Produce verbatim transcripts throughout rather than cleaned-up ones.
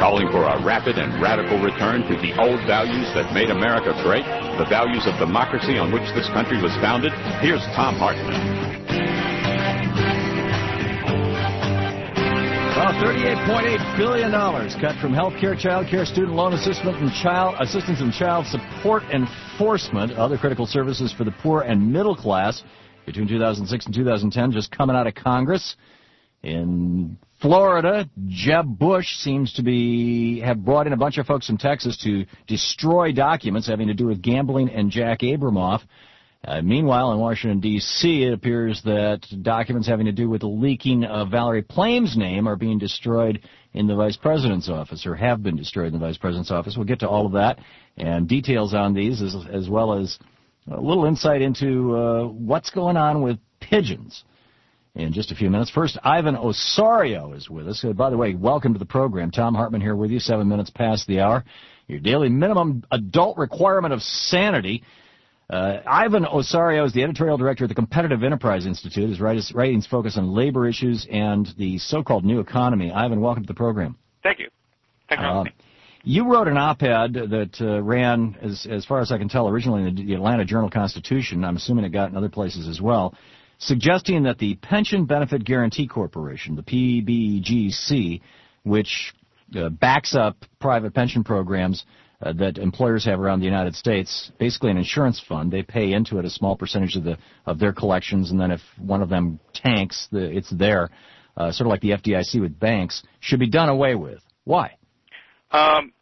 calling for a rapid and radical return to the old values that made America great, the values of democracy on which this country was founded. Here's Thom Hartmann. Well, thirty-eight point eight billion dollars cut from health care, child care, student loan assistance, and child assistance and child support enforcement, other critical services for the poor and middle class between two thousand six and two thousand ten, just coming out of Congress. In Florida, Jeb Bush seems to be have brought in a bunch of folks from Texas to destroy documents having to do with gambling and Jack Abramoff. Uh, meanwhile, in Washington, D C, it appears that documents having to do with the leaking of Valerie Plame's name are being destroyed in the Vice President's office, or have been destroyed in the Vice President's office. We'll get to all of that and details on these, as, as well as a little insight into uh, what's going on with pigeons in just a few minutes. First, Ivan Osorio is with us. Uh, by the way, welcome to the program. Thom Hartmann here with you, seven minutes past the hour. Your daily minimum adult requirement of sanity. Uh, Ivan Osorio is the editorial director at the Competitive Enterprise Institute. His writings focus on labor issues and the so-called new economy. Ivan, welcome to the program. Thank you. Thanks for having me. You wrote an op-ed that uh, ran, as, as far as I can tell, originally in the Atlanta Journal-Constitution. I'm assuming it got in other places as well, suggesting that the Pension Benefit Guaranty Corporation, the P B G C, which uh, backs up private pension programs uh, that employers have around the United States, basically an insurance fund. They pay into it a small percentage of the of their collections, and then if one of them tanks, the, it's there, uh, sort of like the F D I C with banks, should be done away with. Why? Um,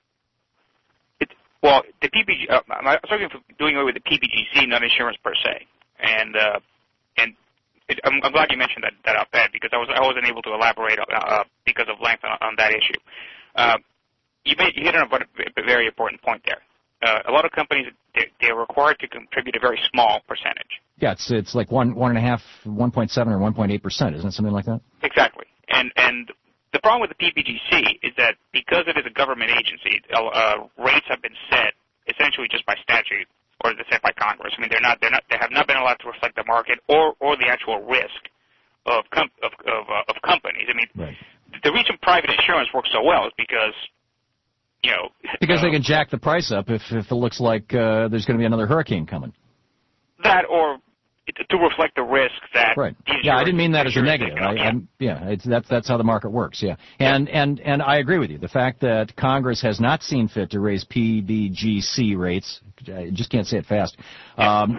it, well, the P B G, uh, I'm talking for doing away with the P B G C, not insurance per se, and uh, and it, I'm, I'm glad you mentioned that that op-ed because I was I wasn't able to elaborate uh, because of length on, on that issue. Uh, you, made, you hit on a very important point there. Uh, a lot of companies they, they're required to contribute a very small percentage. Yeah, it's it's like one one and a half, one point seven or one point eight percent, isn't it? Something like that. Exactly, and and. The problem with the P B G C is that because it is a government agency, uh, rates have been set essentially just by statute, or they're set by Congress. I mean, they're not, they're not, they have not been allowed to reflect the market or, or the actual risk of com- of of, uh, of companies. I mean, right. The reason private insurance works so well is because, you know, because uh, they can jack the price up if if it looks like uh, there's going to be another hurricane coming. That or. To reflect the risk that. Right. Yeah, I didn't mean that as a negative. I, yeah, I'm, yeah it's, that's that's how the market works. Yeah, and yeah. and and I agree with you. The fact that Congress has not seen fit to raise P B G C rates, I just can't say it fast, um,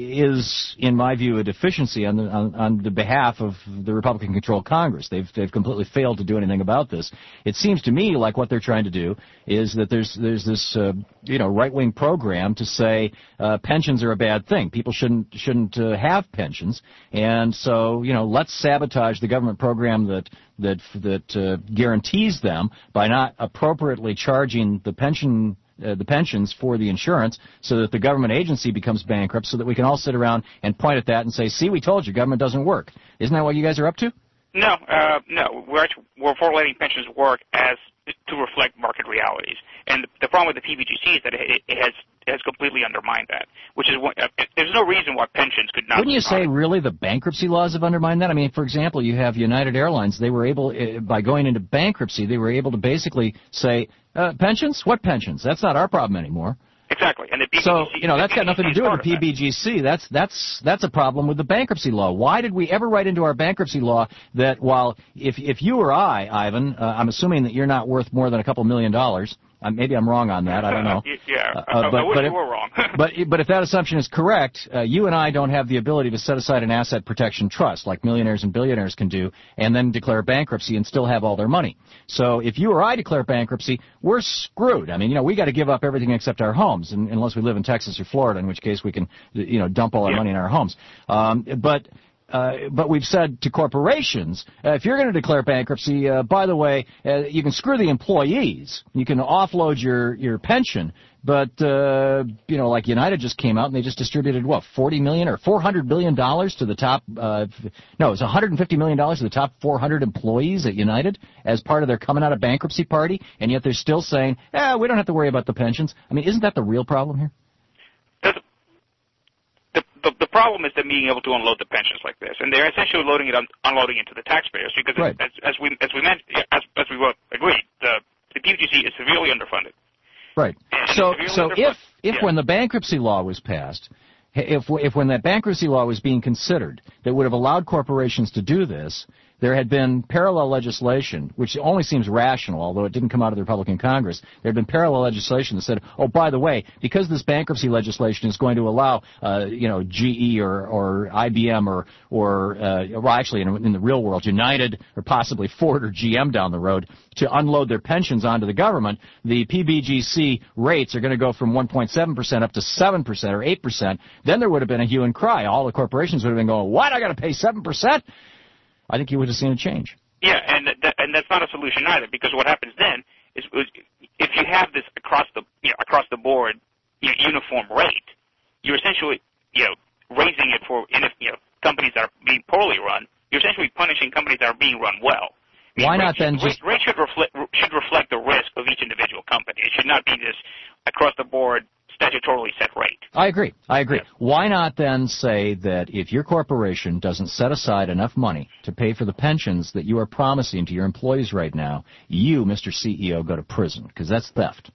is, in my view, a deficiency on the on, on the behalf of the Republican-controlled Congress. They've they've completely failed to do anything about this. It seems to me like what they're trying to do is that there's there's this uh, you know right-wing program to say uh, pensions are a bad thing. People shouldn't shouldn't uh, have pensions, and so you know let's sabotage the government program that that that uh, guarantees them by not appropriately charging the pension uh, the pensions for the insurance, so that the government agency becomes bankrupt, so that we can all sit around and point at that and say, see, we told you, government doesn't work. Isn't that what you guys are up to? No, uh, no, we're actually, we're for letting pensions work as to reflect market realities. And the, the problem with the P B G C is that it, it has it has completely undermined that, which is what, uh, there's no reason why pensions could not. Wouldn't you say really the bankruptcy laws have undermined that? I mean, for example, you have United Airlines. They were able, uh, by going into bankruptcy, they were able to basically say, uh, pensions? What pensions? That's not our problem anymore. Exactly, and the P B G C, so you know that's got nothing to do with the P B G C. That. That's that's that's a problem with the bankruptcy law. Why did we ever write into our bankruptcy law that while if if you or I, Ivan, uh, I'm assuming that you're not worth more than a couple million dollars. Uh, maybe I'm wrong on that. I don't know. yeah, uh, uh, but, I wish but you if, were wrong. but but if that assumption is correct, uh, you and I don't have the ability to set aside an asset protection trust like millionaires and billionaires can do, and then declare bankruptcy and still have all their money. So if you or I declare bankruptcy, we're screwed. I mean, you know, we got to give up everything except our homes, and, unless we live in Texas or Florida, in which case we can, you know, dump all our yeah. money in our homes. Um, but. Uh, but we've said to corporations, uh, if you're going to declare bankruptcy, uh, by the way, uh, you can screw the employees. You can offload your, your pension. But, uh, you know, like United just came out and they just distributed, what, forty million dollars or four hundred billion dollars to the top, uh, no, it's one hundred fifty million dollars to the top four hundred employees at United as part of their coming out of bankruptcy party. And yet they're still saying, eh, we don't have to worry about the pensions. I mean, isn't that the real problem here? The, the, the problem is them being able to unload the pensions like this, and they're essentially loading it, un, unloading into the taxpayers because, right. as, as we as we meant, as, as we both agreed, the the P B G C is severely underfunded. Right. And So, so if if yeah. when the bankruptcy law was passed, if if when that bankruptcy law was being considered that would have allowed corporations to do this, there had been parallel legislation, which only seems rational, although it didn't come out of the Republican Congress. There had been parallel legislation that said, oh, by the way, because this bankruptcy legislation is going to allow, uh, you know, G E or, or I B M or, or uh, well, actually, in, in the real world, United or possibly Ford or G M down the road to unload their pensions onto the government, the P B G C rates are going to go from one point seven percent up to seven percent or eight percent. Then there would have been a hue and cry. All the corporations would have been going, what, I got to pay seven percent? I think you would have seen a change. Yeah, and th- and that's not a solution either, because what happens then is, is if you have this across the you know, across the board you know, uniform rate, you're essentially you know raising it for you know companies that are being poorly run. You're essentially punishing companies that are being run well. I mean, Why not rate, then rate, just rate should reflect should reflect the risk of each individual company. It should not be this across the board statutorily set rate. I agree. I agree. Yeah. Why not then say that if your corporation doesn't set aside enough money to pay for the pensions that you are promising to your employees right now, you, Mister C E O, go to prison, because that's theft?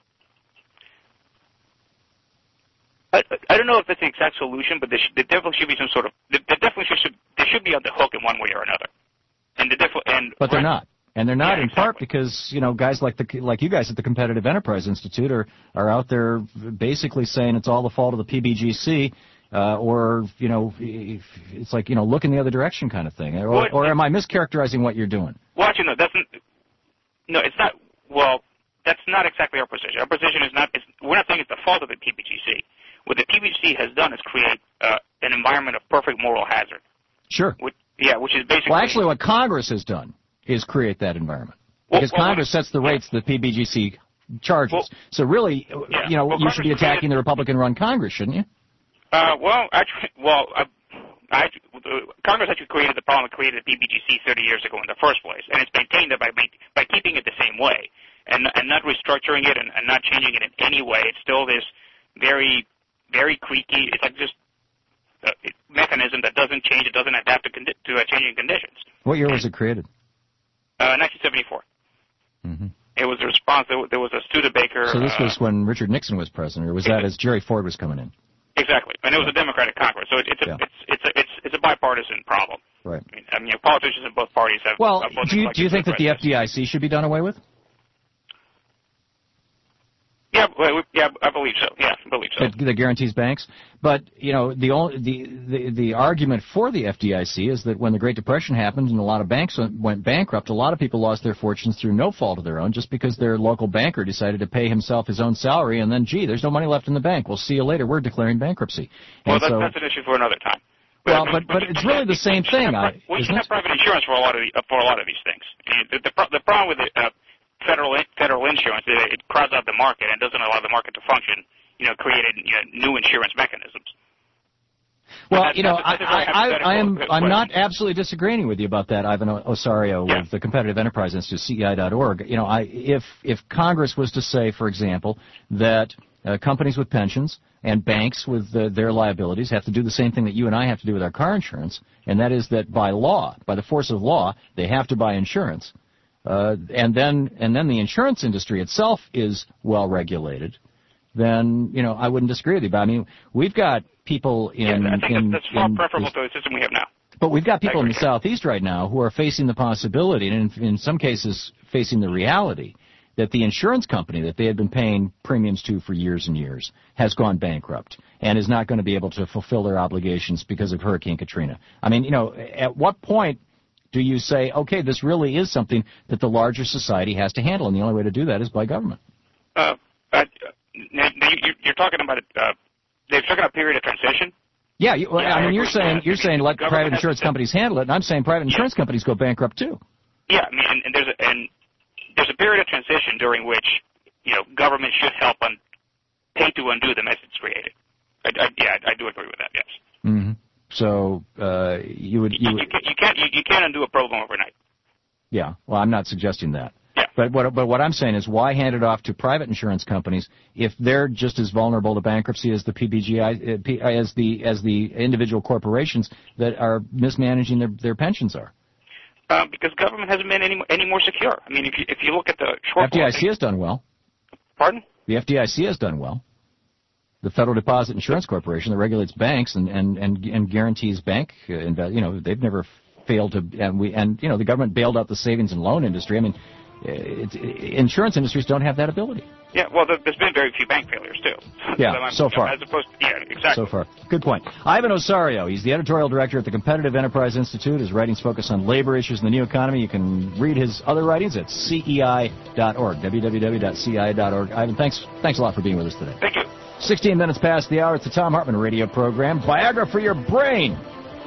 I, I don't know if that's the exact solution, but there, should, there definitely should be some sort of there, there definitely should they should be on the hook in one way or another. And the def- and But they're not. And they're not yeah, in part exactly. because, you know, guys like the like you guys at the Competitive Enterprise Institute are, are out there basically saying it's all the fault of the P B G C, uh, or, you know, it's like, you know, look in the other direction kind of thing. Or, Well, or am I mischaracterizing what you're doing? Well, actually, no, that's n- no, it's not. Well, that's not exactly our position. Our position is not. It's, we're not saying it's the fault of the P B G C. What the P B G C has done is create uh, an environment of perfect moral hazard. Sure. Which, yeah, which is basically. Well, actually, what Congress has done is create that environment. Well, Because well, Congress well, sets the rates that P B G C charges. Well, so really, yeah. you know, Well, you should be Congress attacking created- the Republican-run Congress, shouldn't you? Uh, well, actually, well, uh, I, uh, Congress actually created the problem that created the P B G C thirty years ago in the first place, and it's maintained it by by keeping it the same way and and not restructuring it and, and not changing it in any way. It's still this very, very creaky. It's like just a mechanism that doesn't change. It doesn't adapt to, condi- to uh, changing conditions. What year was it created? Uh, nineteen seventy-four. Mm-hmm. It was a response. There was a Studebaker. So this uh, was when Richard Nixon was president, or was that as Jerry Ford was coming in? Exactly, and it was a Democratic Congress, so it, it's a Yeah. it's it's a it's it's a bipartisan problem. Right. I mean, I mean, politicians in both parties have. Well, uh, both do you, neglected do you think to that the address F D I C should be done away with? this. Yeah, well, we- yeah, I believe so. Yeah, I believe so. That, that guarantees banks. But, you know, the, only, the, the the argument for the F D I C is that when the Great Depression happened and a lot of banks went, went bankrupt, a lot of people lost their fortunes through no fault of their own just because their local banker decided to pay himself his own salary and then, gee, there's no money left in the bank. We'll see you later. We're declaring bankruptcy. Well, And that's, so, that's an issue for another time. well, but but it's really the same we should thing, have, I, we isn't should have it? private insurance for a lot of the, uh, for a lot of these things. And the, the, pro- the problem with the, uh, federal federal insurance is it crowds out the market and doesn't allow the market to function. You know, creating you know, new insurance mechanisms. Well, That's- you know, that's- I, that's a very I, I, I am hypothetical I'm not question. absolutely disagreeing with you about that, Ivan Osario Yeah. with the Competitive Enterprise Institute, C E I dot org. You know, I, if if Congress was to say, for example, that uh, companies with pensions and banks with uh, their liabilities have to do the same thing that you and I have to do with our car insurance, and that is that by law, by the force of law, they have to buy insurance, uh, and then and then the insurance industry itself is well regulated, then, you know, I wouldn't disagree with you. But I mean, we've got people in, Yeah, I think in, that's, that's far in preferable this- to the system we have now. but we've got people in the agree. Southeast right now who are facing the possibility, and in, in some cases facing the reality, that the insurance company that they had been paying premiums to for years and years has gone bankrupt and is not going to be able to fulfill their obligations because of Hurricane Katrina. I mean, you know, at what point do you say, okay, this really is something that the larger society has to handle, and the only way to do that is by government? Uh, uh, now, you, you're talking about uh, they're talking about a period of transition. Yeah, you, well, Yeah, I I mean, you're agree with saying that. you're I mean, saying let the government private has insurance to- companies handle it, and I'm saying private insurance companies go bankrupt too. Yeah, I mean, and, and there's a, and there's a period of transition during which you know government should help un, pay to undo the mess it's created. I, I, yeah, I, I do agree with that. Yes. Mm-hmm. So uh, you would you You, would you, can't, you can't you, you can't undo a problem overnight. yeah. Well, I'm not suggesting that. Yeah. But what but what I'm saying is, why hand it off to private insurance companies if they're just as vulnerable to bankruptcy as the P B G I, uh, P, as the as the individual corporations that are mismanaging their their pensions are? Uh, because government hasn't been any any more secure. I mean, if you if you look at the shortfall, F D I C has done well. Pardon? The F D I C has done well. The Federal Deposit Insurance Corporation that regulates banks and and and, and guarantees bank, uh, invest, you know, they've never failed to. And we and you know the government bailed out the savings and loan industry. I mean, it's, insurance industries don't have that ability. Yeah, well, there's been very few bank failures, too. Yeah, so far. As opposed to, yeah, exactly. So far. Good point. Ivan Osario, he's the editorial director at the Competitive Enterprise Institute. His writings focus on labor issues in the new economy. You can read his other writings at C E I dot org, w w w dot c e i dot org. Ivan, thanks, thanks a lot for being with us today. Thank you. sixteen minutes past the hour. It's the Thom Hartmann radio program. Viagra for your brain.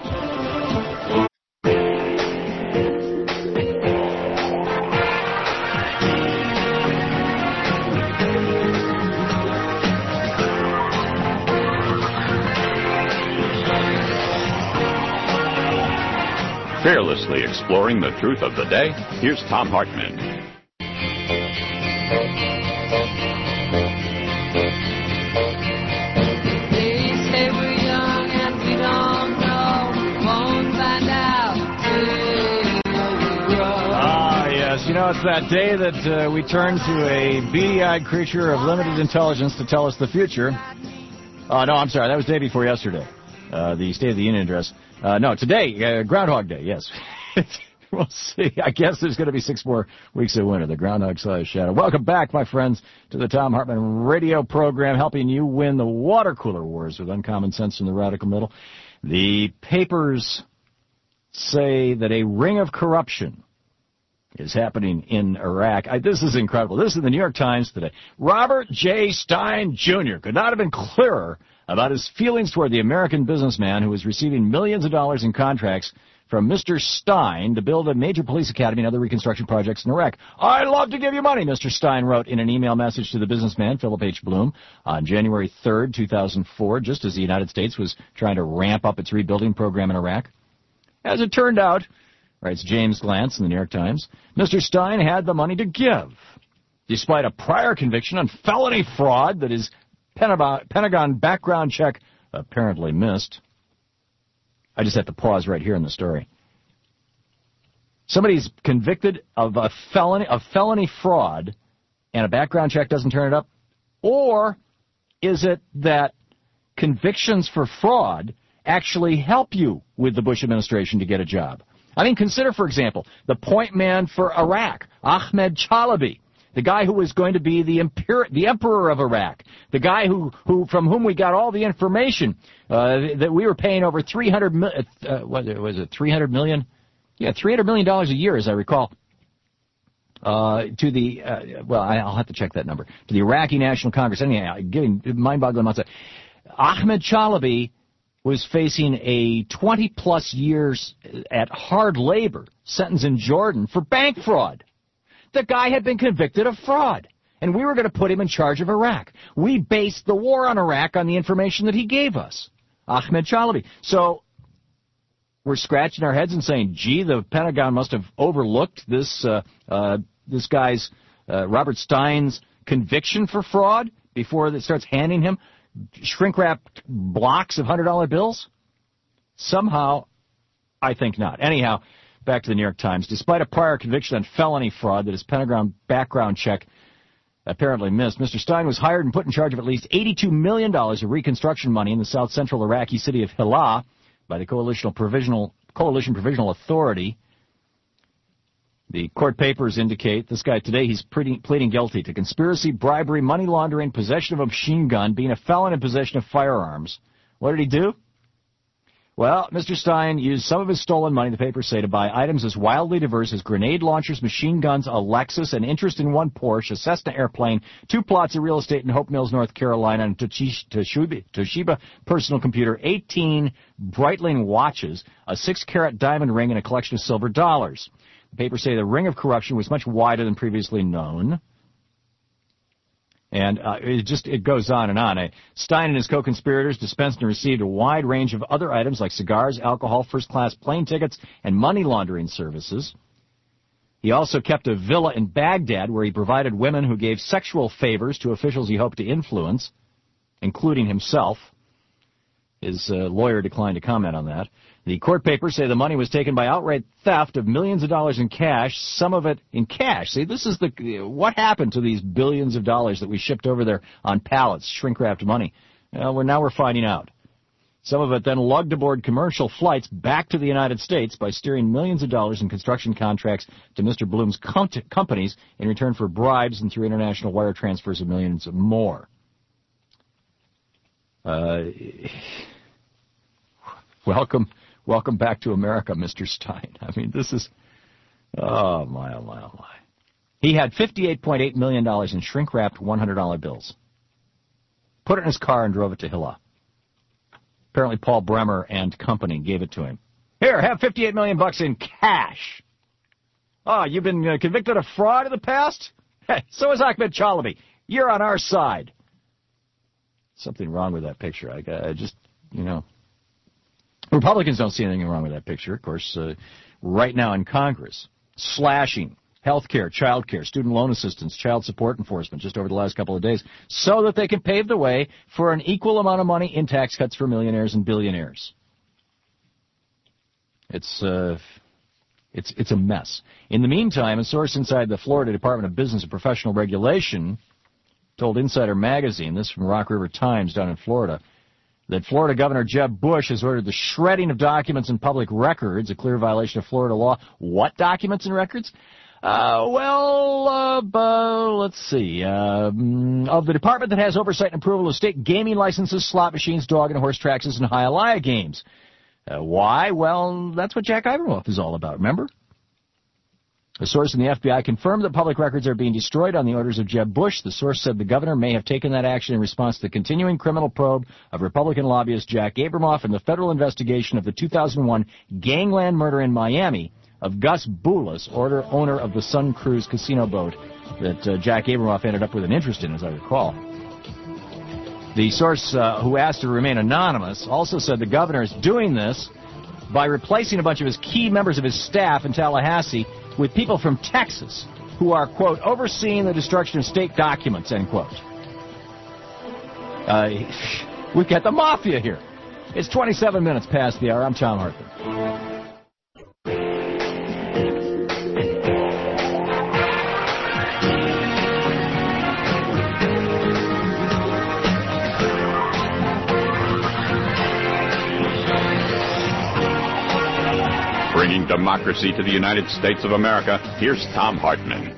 Fearlessly exploring the truth of the day, here's Thom Hartmann. They say we're young and we don't know, won't find out till we grow. Ah, yes. You know, it's that day that uh, we turn to a beady-eyed creature of limited intelligence to tell us the future. Oh, no, I'm sorry. That was the day before yesterday, uh, the State of the Union address. Uh, no, today, uh, Groundhog Day, yes. We'll see. I guess there's going to be six more weeks of winter. The Groundhog-sized shadow. Welcome back, my friends, to the Thom Hartmann radio program, helping you win the water cooler wars with uncommon sense in the radical middle. The papers say that a ring of corruption is happening in Iraq. I, this is incredible. This is the New York Times today. Robert J. Stein, Junior could not have been clearer about his feelings toward the American businessman who was receiving millions of dollars in contracts from Mister Stein to build a major police academy and other reconstruction projects in Iraq. I'd love to give you money, Mister Stein wrote in an email message to the businessman, Philip H. Bloom, on January third, two thousand four, just as the United States was trying to ramp up its rebuilding program in Iraq. As it turned out, writes James Glantz in the New York Times, Mister Stein had the money to give, despite a prior conviction on felony fraud that his Pentagon background check apparently missed. I just have to pause right here in the story. Somebody's convicted of a felony, of felony fraud, and a background check doesn't turn it up? Or is it that convictions for fraud actually help you with the Bush administration to get a job? I mean, consider, for example, the point man for Iraq, Ahmed Chalabi, the guy who was going to be the, emperor, the emperor of Iraq, the guy who, who from whom we got all the information uh, that we were paying over three hundred million, uh, what was it, three hundred million? Yeah, three hundred million dollars a year, as I recall, uh, to the, uh, well, I'll have to check that number, to the Iraqi National Congress. Anyhow, getting mind-boggling amounts of, Ahmed Chalabi was facing a twenty-plus years at hard labor sentence in Jordan for bank fraud. The guy had been convicted of fraud, and we were going to put him in charge of Iraq. We based the war on Iraq on the information that he gave us, Ahmed Chalabi. So we're scratching our heads and saying, gee, the Pentagon must have overlooked this uh, uh, this guy's, uh, Robert Stein's conviction for fraud before it starts handing him shrink-wrapped blocks of one hundred dollar bills? Somehow, I think not. Anyhow, back to the New York Times. Despite a prior conviction on felony fraud that his Pentagon background check apparently missed, Mister Stein was hired and put in charge of at least eighty-two million dollars of reconstruction money in the south-central Iraqi city of Hillah by the Coalition Provisional, Coalition Provisional Authority. The court papers indicate this guy today, he's pleading, pleading guilty to conspiracy, bribery, money laundering, possession of a machine gun, being a felon in possession of firearms. What did he do? Well, Mister Stein used some of his stolen money, the papers say, to buy items as wildly diverse as grenade launchers, machine guns, a Lexus, an interest in one Porsche, a Cessna airplane, two plots of real estate in Hope Mills, North Carolina, and Toshiba, Toshiba personal computer, eighteen Breitling watches, a six-carat diamond ring, and a collection of silver dollars. The papers say the ring of corruption was much wider than previously known. And uh, it just it goes on and on. Uh, Stein and his co-conspirators dispensed and received a wide range of other items like cigars, alcohol, first-class plane tickets, and money laundering services. He also kept a villa in Baghdad where he provided women who gave sexual favors to officials he hoped to influence, including himself. His uh, lawyer declined to comment on that. The court papers say the money was taken by outright theft of millions of dollars in cash, some of it in cash. See, this is the what happened to these billions of dollars that we shipped over there on pallets, shrink-wrapped money. Well, we're, now we're finding out. Some of it then lugged aboard commercial flights back to the United States by steering millions of dollars in construction contracts to Mister Bloom's com- companies in return for bribes and through international wire transfers of millions more. Uh, welcome, welcome back to America, Mister Stein. I mean, this is, oh my, oh my, oh my. He had fifty-eight point eight million dollars in shrink-wrapped one hundred dollar bills. Put it in his car and drove it to Hilla. Apparently Paul Bremer and company gave it to him. Here, have fifty-eight million bucks in cash. Oh, you've been uh, convicted of fraud in the past? Hey, so is Ahmed Chalabi. You're on our side. Something wrong with that picture. I, I just, you know. Republicans don't see anything wrong with that picture. Of course, uh, right now in Congress, slashing health care, child care, student loan assistance, child support enforcement just over the last couple of days so that they can pave the way for an equal amount of money in tax cuts for millionaires and billionaires. It's, uh, it's, it's a mess. In the meantime, a source inside the Florida Department of Business and Professional Regulation told Insider Magazine, this from Rock River Times down in Florida, that Florida Governor Jeb Bush has ordered the shredding of documents and public records, a clear violation of Florida law. What documents and records? Uh, well, uh, uh, let's see, uh, of the department that has oversight and approval of state gaming licenses, slot machines, dog and horse tracks, and Hialeah games. Uh, why? Well, that's what Jack Abramoff is all about, remember? A source in the F B I confirmed that public records are being destroyed on the orders of Jeb Bush. The source said the governor may have taken that action in response to the continuing criminal probe of Republican lobbyist Jack Abramoff and the federal investigation of the two thousand one gangland murder in Miami of Gus Boulos, order, owner of the Sun Cruise casino boat that uh, Jack Abramoff ended up with an interest in, as I recall. The source uh, who asked to remain anonymous also said the governor is doing this by replacing a bunch of his key members of his staff in Tallahassee with people from Texas who are, quote, overseeing the destruction of state documents, end quote. Uh, we've got the mafia here. It's twenty-seven minutes past the hour. I'm Tom Hartman. Bringing democracy to the United States of America, here's Tom Hartman.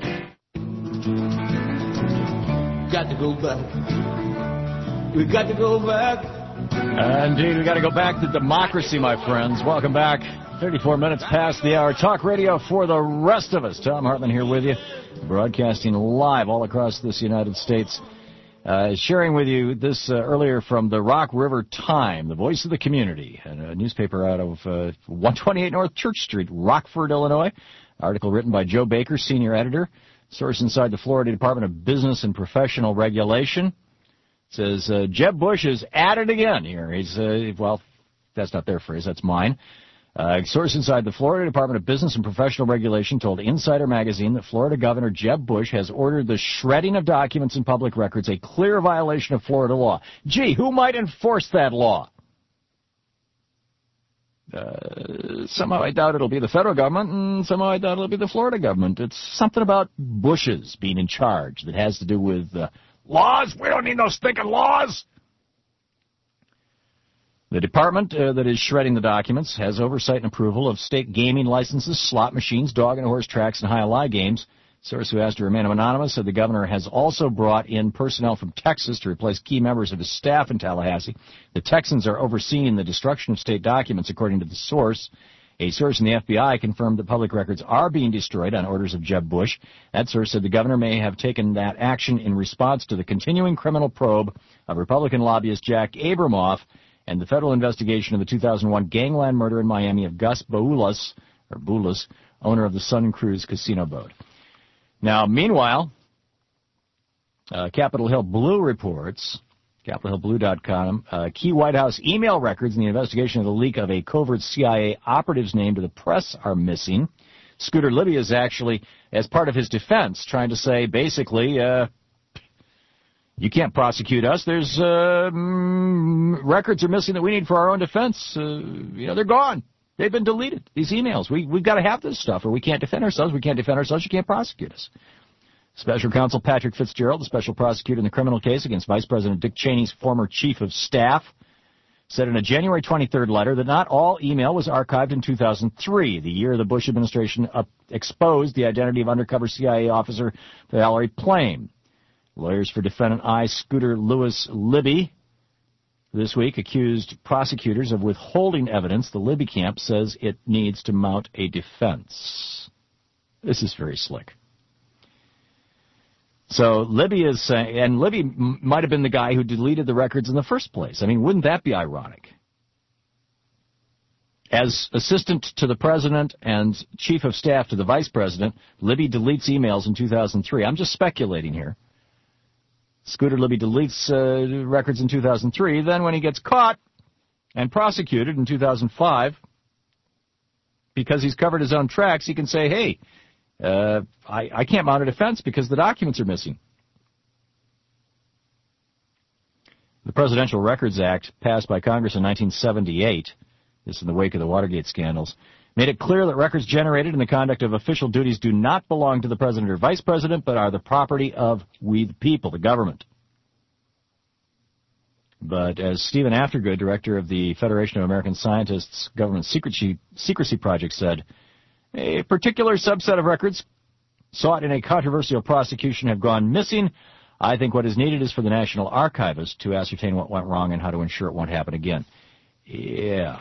Got to go back. We got to go back. Indeed, we got to go back to democracy, my friends. Welcome back. thirty-four minutes past the hour. Talk radio for the rest of us. Tom Hartman here with you, broadcasting live all across this United States. Uh, sharing with you this uh, earlier from the Rock River Time, the voice of the community, and a newspaper out of uh, one twenty-eight North Church Street, Rockford, Illinois. Article written by Joe Baker, senior editor. Source inside the Florida Department of Business and Professional Regulation. It says, uh, Jeb Bush is at it again here. He's, uh, well, that's not their phrase, that's mine. Uh, source inside the Florida Department of Business and Professional Regulation told Insider Magazine that Florida Governor Jeb Bush has ordered the shredding of documents and public records, a clear violation of Florida law. Gee, who might enforce that law? Uh, somehow I doubt it'll be the federal government, and somehow I doubt it'll be the Florida government. It's something about Bushes being in charge that has to do with uh, laws. We don't need no stinking laws. The department uh, that is shredding the documents has oversight and approval of state gaming licenses, slot machines, dog and horse tracks, and Hialeah games. Source who asked to remain anonymous said the governor has also brought in personnel from Texas to replace key members of his staff in Tallahassee. The Texans are overseeing the destruction of state documents, according to the source. A source in the F B I confirmed that public records are being destroyed on orders of Jeb Bush. That source said the governor may have taken that action in response to the continuing criminal probe of Republican lobbyist Jack Abramoff and the federal investigation of the two thousand one gangland murder in Miami of Gus Boulos, or Boulos, owner of the Sun Cruise casino boat. Now, meanwhile, uh, Capitol Hill Blue reports, capitol hill blue dot com, uh, key White House email records in the investigation of the leak of a covert C I A operative's name to the press are missing. Scooter Libby is actually, as part of his defense, trying to say, basically, uh, You can't prosecute us. There's uh, mm, records are missing that we need for our own defense. Uh, you know, they're gone. They've been deleted, these emails. We, we've got to have this stuff, or we can't defend ourselves. We can't defend ourselves. You can't prosecute us. Special Counsel Patrick Fitzgerald, the special prosecutor in the criminal case against Vice President Dick Cheney's former chief of staff, said in a January twenty-third letter that not all email was archived in two thousand three, the year the Bush administration up, exposed the identity of undercover C I A officer Valerie Plame. Lawyers for defendant I. Scooter Lewis Libby this week accused prosecutors of withholding evidence. The Libby camp says it needs to mount a defense. This is very slick. So Libby is saying, and Libby m- might have been the guy who deleted the records in the first place. I mean, wouldn't that be ironic? As assistant to the president and chief of staff to the vice president, Libby deletes emails in two thousand three. I'm just speculating here. Scooter Libby deletes uh, records in two thousand three. Then when he gets caught and prosecuted in two thousand five, because he's covered his own tracks, he can say, hey, uh, I, I can't mount a defense because the documents are missing. The Presidential Records Act, passed by Congress in nineteen seventy-eight, this in the wake of the Watergate scandals, made it clear that records generated in the conduct of official duties do not belong to the president or vice president, but are the property of we the people, the government. But as Stephen Aftergood, director of the Federation of American Scientists Government Secrecy, Secrecy Project, said, a particular subset of records sought in a controversial prosecution have gone missing. I think what is needed is for the National Archivist to ascertain what went wrong and how to ensure it won't happen again. Yeah.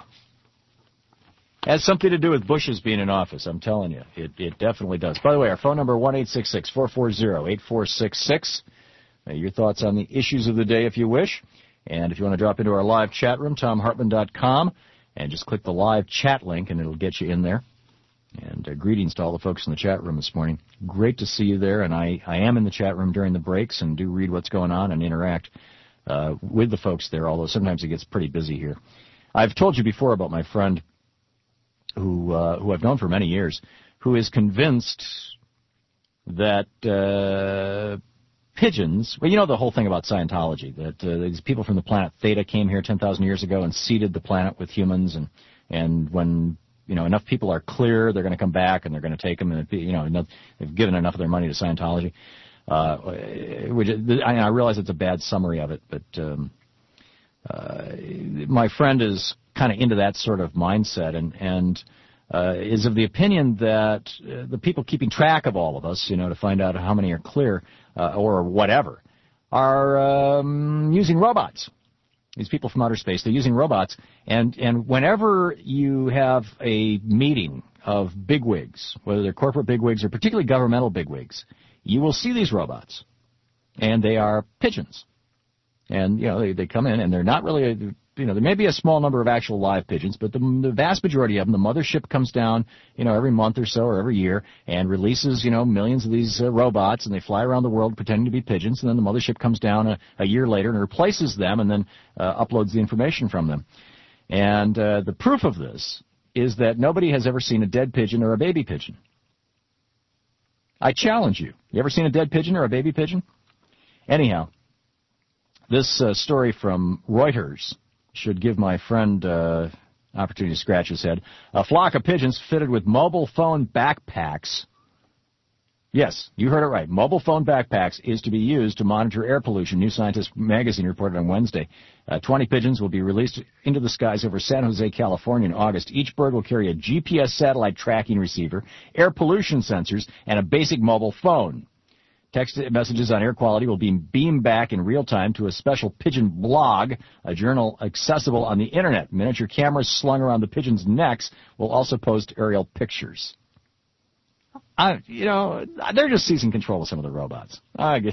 Has something to do with Bush's being in office, I'm telling you. It, it definitely does. By the way, our phone number, one eight six six, four four zero, eight four six six. Uh, your thoughts on the issues of the day, if you wish. And if you want to drop into our live chat room, tom hartman dot com, and just click the live chat link, and it'll get you in there. And uh, greetings to all the folks in the chat room this morning. Great to see you there, and I, I am in the chat room during the breaks and do read what's going on and interact uh, with the folks there, although sometimes it gets pretty busy here. I've told you before about my friend who uh, who I've known for many years, who is convinced that uh, pigeons, well, you know the whole thing about Scientology, that uh, these people from the planet Theta came here ten thousand years ago and seeded the planet with humans, and, and when, you know, enough people are clear, they're going to come back and they're going to take them, and, you know, they've given enough of their money to Scientology. Uh, which I, I realize it's a bad summary of it, but um, uh, my friend is kind of into that sort of mindset, and and uh, is of the opinion that uh, the people keeping track of all of us, you know, to find out how many are clear uh, or whatever, are um, using robots. These people from outer space, they're using robots, and and whenever you have a meeting of bigwigs, whether they're corporate bigwigs or particularly governmental bigwigs, you will see these robots, and they are pigeons. And, you know, they, they come in, and they're not really, a, you know, there may be a small number of actual live pigeons, but the, the vast majority of them, the mothership comes down, you know, every month or so or every year and releases, you know, millions of these uh, robots, and they fly around the world pretending to be pigeons, and then the mothership comes down a, a year later and replaces them and then uh, uploads the information from them. And uh, the proof of this is that nobody has ever seen a dead pigeon or a baby pigeon. I challenge you. You ever seen a dead pigeon or a baby pigeon? Anyhow, this uh, story from Reuters should give my friend uh, opportunity to scratch his head. A flock of pigeons fitted with mobile phone backpacks. Yes, you heard it right. Mobile phone backpacks is to be used to monitor air pollution. New Scientist magazine reported on Wednesday. Uh, twenty pigeons will be released into the skies over San Jose, California in August. Each bird will carry a G P S satellite tracking receiver, air pollution sensors, and a basic mobile phone. Text messages on air quality will be beamed back in real time to a special pigeon blog, a journal accessible on the Internet. Miniature cameras slung around the pigeons' necks will also post aerial pictures. I, you know, they're just seizing control of some of the robots. I guess.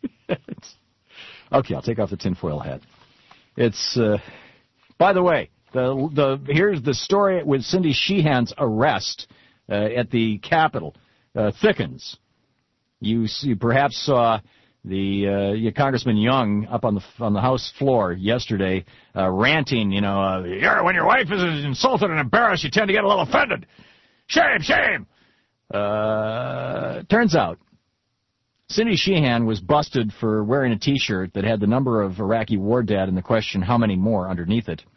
Okay, I'll take off the tinfoil hat. It's, uh, by the way, the the here's the story with Cindy Sheehan's arrest uh, at the Capitol uh, thickens. You, you perhaps saw the uh, Congressman Young up on the on the House floor yesterday uh, ranting, you know, uh, when your wife is insulted and embarrassed, you tend to get a little offended. Shame, shame. Uh, turns out Cindy Sheehan was busted for wearing a T-shirt that had the number of Iraqi war dead and the question, how many more, underneath it,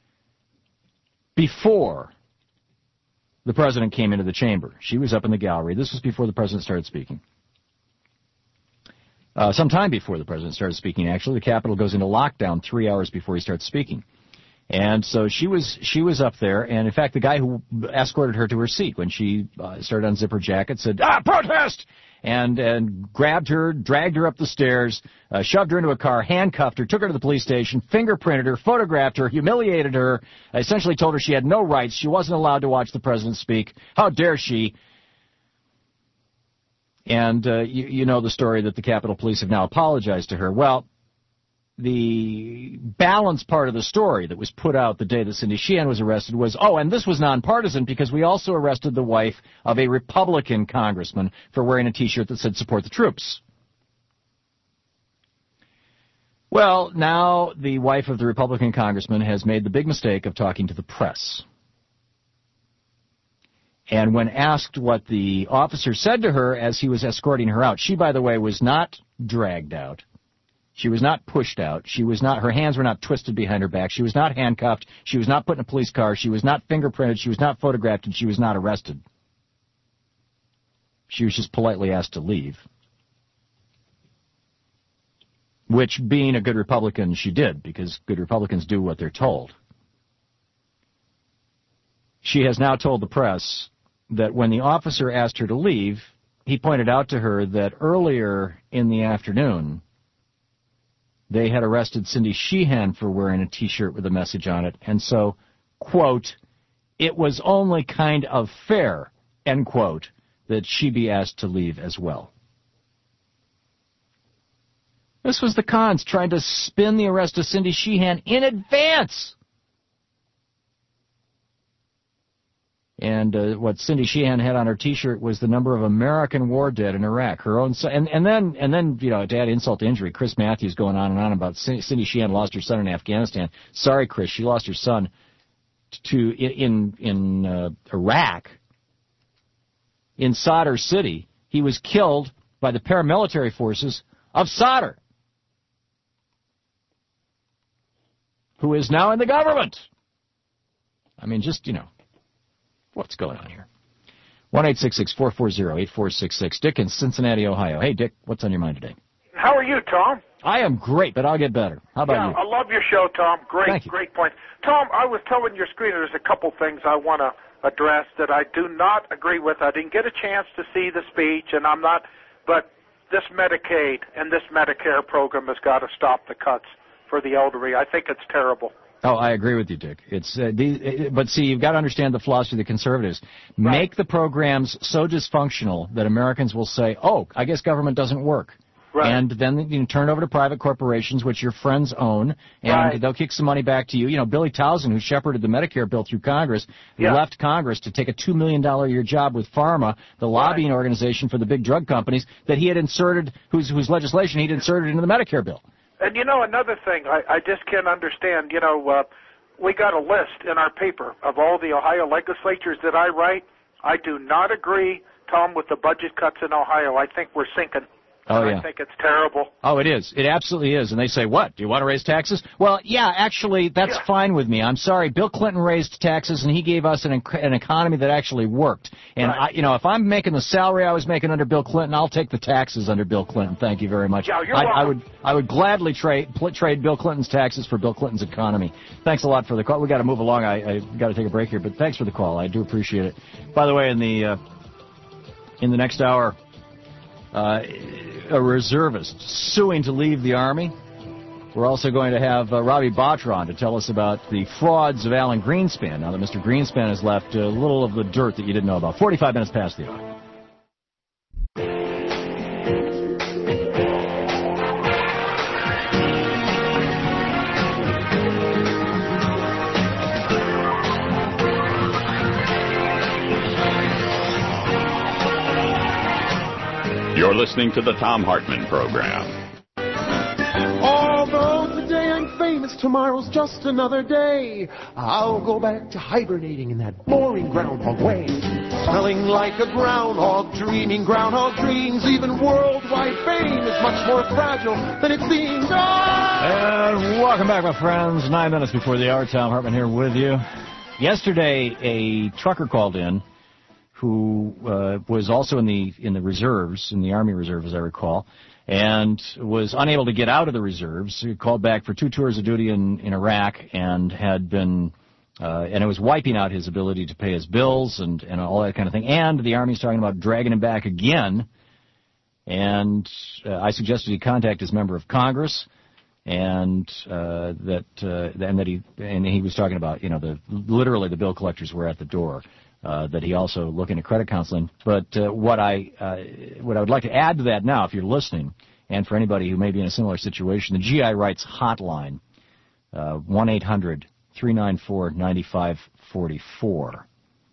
before the president came into the chamber. She was up in the gallery. This was before the president started speaking. Uh, sometime before the president started speaking, actually. The Capitol goes into lockdown three hours before he starts speaking. And so she was she was up there, and in fact, the guy who escorted her to her seat when she uh, started to unzip her jacket said, ah, protest! And, and grabbed her, dragged her up the stairs, uh, shoved her into a car, handcuffed her, took her to the police station, fingerprinted her, photographed her, humiliated her, essentially told her she had no rights, she wasn't allowed to watch the president speak. How dare she? And uh, you, you know the story that the Capitol Police have now apologized to her. Well, the balance part of the story that was put out the day that Cindy Sheehan was arrested was, oh, and this was nonpartisan because we also arrested the wife of a Republican congressman for wearing a T-shirt that said support the troops. Well, now the wife of the Republican congressman has made the big mistake of talking to the press. And when asked what the officer said to her as he was escorting her out, she, by the way, was not dragged out. She was not pushed out. She was not, her hands were not twisted behind her back. She was not handcuffed. She was not put in a police car. She was not fingerprinted. She was not photographed, and she was not arrested. She was just politely asked to leave. Which, being a good Republican, she did, because good Republicans do what they're told. She has now told the press that when the officer asked her to leave, he pointed out to her that earlier in the afternoon, they had arrested Cindy Sheehan for wearing a T-shirt with a message on it, and so, quote, it was only kind of fair, end quote, that she be asked to leave as well. This was the cons trying to spin the arrest of Cindy Sheehan in advance. And uh, what Cindy Sheehan had on her T-shirt was the number of American war dead in Iraq. Her own son, and, and then, and then, you know, to add insult to injury, Chris Matthews going on and on about Cindy Sheehan lost her son in Afghanistan. Sorry, Chris, she lost her son to in in uh, Iraq, in Sadr City. He was killed by the paramilitary forces of Sadr, who is now in the government. I mean, just, you know. What's going on here? one eight six six, four four zero, eight four six six. Dick in Cincinnati, Ohio. Hey, Dick, what's on your mind today? How are you, Tom? I am great, but I'll get better. How about yeah, you? I love your show, Tom. Great, Thank you. Great point. Tom, I was telling your screener there's a couple things I want to address that I do not agree with. I didn't get a chance to see the speech, and I'm not, but this Medicaid and this Medicare program has got to stop the cuts for the elderly. I think it's terrible. Oh, I agree with you, Dick. It's uh, the, but see, you've got to understand the philosophy of the conservatives. Right. Make the programs so dysfunctional that Americans will say, "Oh, I guess government doesn't work," right. And then you can turn over to private corporations, which your friends own, and right. they'll kick some money back to you. You know, Billy Towson, who shepherded the Medicare bill through Congress, yeah. left Congress to take a two million dollar a year job with Pharma, the lobbying right. organization for the big drug companies that he had inserted, whose whose legislation he'd inserted into the Medicare bill. And, you know, another thing I, I just can't understand, you know, uh, we got a list in our paper of all the Ohio legislatures that I write. I do not agree, Tom, with the budget cuts in Ohio. I think we're sinking. Oh, and yeah. I think it's terrible. Oh, it is. It absolutely is. And they say, what? Do you want to raise taxes? Well, yeah, actually, that's yeah. fine with me. I'm sorry. Bill Clinton raised taxes, and he gave us an, an economy that actually worked. And, right. I, you know, if I'm making the salary I was making under Bill Clinton, I'll take the taxes under Bill Clinton. Thank you very much. Yeah, you're I, welcome. I would I would gladly trade pl- trade Bill Clinton's taxes for Bill Clinton's economy. Thanks a lot for the call. We got to move along. I, I got to take a break here, but thanks for the call. I do appreciate it. By the way, in the uh, in the next hour, uh, a reservist suing to leave the Army. We're also going to have uh, Robbie Batra on to tell us about the frauds of Alan Greenspan, now that Mister Greenspan has left a little of the dirt that you didn't know about. forty-five minutes past the hour. You're listening to the Thom Hartmann Program. Although today I'm famous, tomorrow's just another day. I'll go back to hibernating in that boring groundhog way. smelling like a groundhog, dreaming groundhog dreams. Even worldwide fame is much more fragile than it seems. Ah! And welcome back, my friends. Nine minutes before the hour. Tom Hartman here with you. Yesterday, a trucker called in who uh, was also in the in the reserves, in the Army Reserve, as I recall, and was unable to get out of the reserves. He called back for two tours of duty in, in Iraq and had been, uh, and it was wiping out his ability to pay his bills and, and all that kind of thing. And the Army's talking about dragging him back again. And uh, I suggested he contact his member of Congress, and uh, that uh, and that he and he was talking about, you know, the literally the bill collectors were at the door. Uh, that he also look into credit counseling. But uh, what I uh, what I would like to add to that now, if you're listening, and for anybody who may be in a similar situation, the G I Rights hotline, uh, one eight hundred three nine four nine five four four.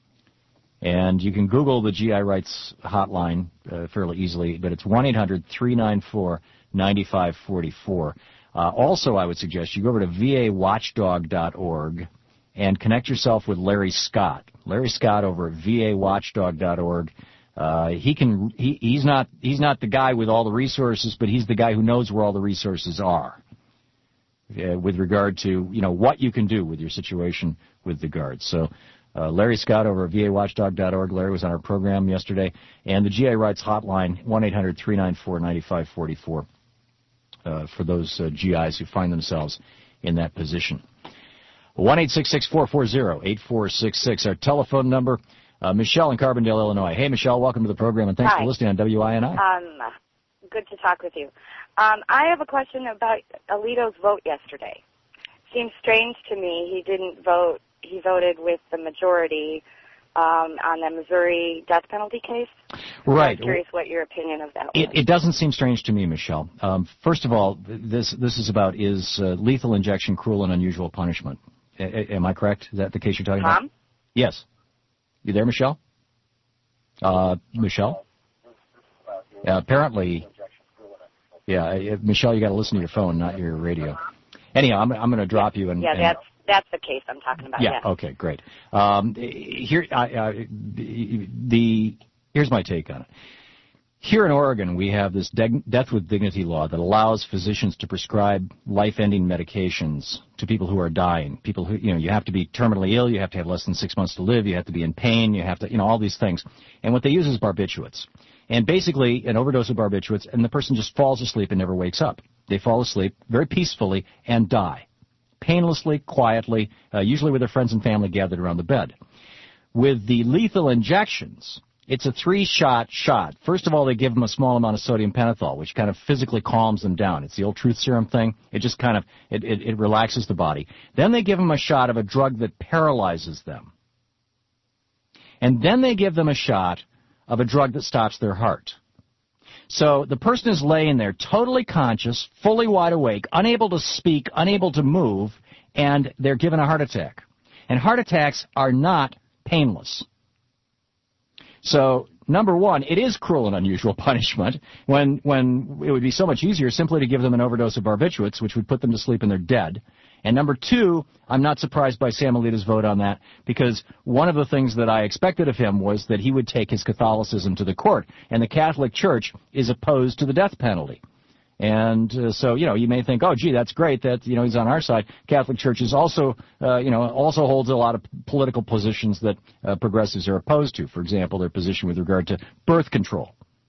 And you can Google the G I Rights hotline uh, fairly easily, but it's one eight hundred three nine four nine five four four. Uh, also, I would suggest you go over to v a watchdog dot org and connect yourself with Larry Scott. Larry Scott over at v a watchdog dot org. Uh, he can. He, he's not. He's not the guy with all the resources, but he's the guy who knows where all the resources are, uh, with regard to, you know, what you can do with your situation with the guards. So, uh, Larry Scott over at v a watchdog dot org. Larry was on our program yesterday, and the G I Rights hotline one eight hundred three nine four nine five four four uh, for those uh, G Is who find themselves in that position. one eight six six four four zero eight four six six, our telephone number. Uh, Michelle in Carbondale, Illinois. Hey, Michelle, welcome to the program, and thanks Hi. for listening on W I N I. Um, good to talk with you. Um, I have a question about Alito's vote yesterday. Seems strange to me. He didn't vote. He voted with the majority um, on the Missouri death penalty case. Right. I'm curious what your opinion of that was. It, it doesn't seem strange to me, Michelle. Um, first of all, this this is about, is uh, lethal injection cruel and unusual punishment? A- a- am I correct? Is that the case you're talking Tom? about? Yes. You there, Michelle? Uh, Michelle? Yeah, apparently. Yeah, uh, Michelle, you got to listen to your phone, not your radio. Anyhow, I'm I'm going to drop you and. Yeah, and, that's that's the case I'm talking about. Yeah. Yeah. Okay. Great. Um, here, I, I, the, the here's my take on it. Here in Oregon, we have this de- death with dignity law that allows physicians to prescribe life-ending medications to people who are dying. People who, you know, you have to be terminally ill, you have to have less than six months to live, you have to be in pain, you have to, you know, all these things. And what they use is barbiturates. And basically, an overdose of barbiturates, and the person just falls asleep and never wakes up. They fall asleep very peacefully and die. Painlessly, quietly, uh, usually with their friends and family gathered around the bed. With the lethal injections, it's a three-shot shot. First of all, they give them a small amount of sodium pentothal, which kind of physically calms them down. It's the old truth serum thing. It just kind of, it, it, it relaxes the body. Then they give them a shot of a drug that paralyzes them. And then they give them a shot of a drug that stops their heart. So the person is laying there totally conscious, fully wide awake, unable to speak, unable to move, and they're given a heart attack. And heart attacks are not painless. So, number one, it is cruel and unusual punishment when when it would be so much easier simply to give them an overdose of barbiturates, which would put them to sleep and they're dead. And number two, I'm not surprised by Sam Alito's vote on that, because one of the things that I expected of him was that he would take his Catholicism to the court. And the Catholic Church is opposed to the death penalty. And uh, so, you know, you may think, oh, gee, that's great that, you know, he's on our side. Catholic Church is also, uh, you know, also holds a lot of political positions that uh, progressives are opposed to. For example, their position with regard to birth control.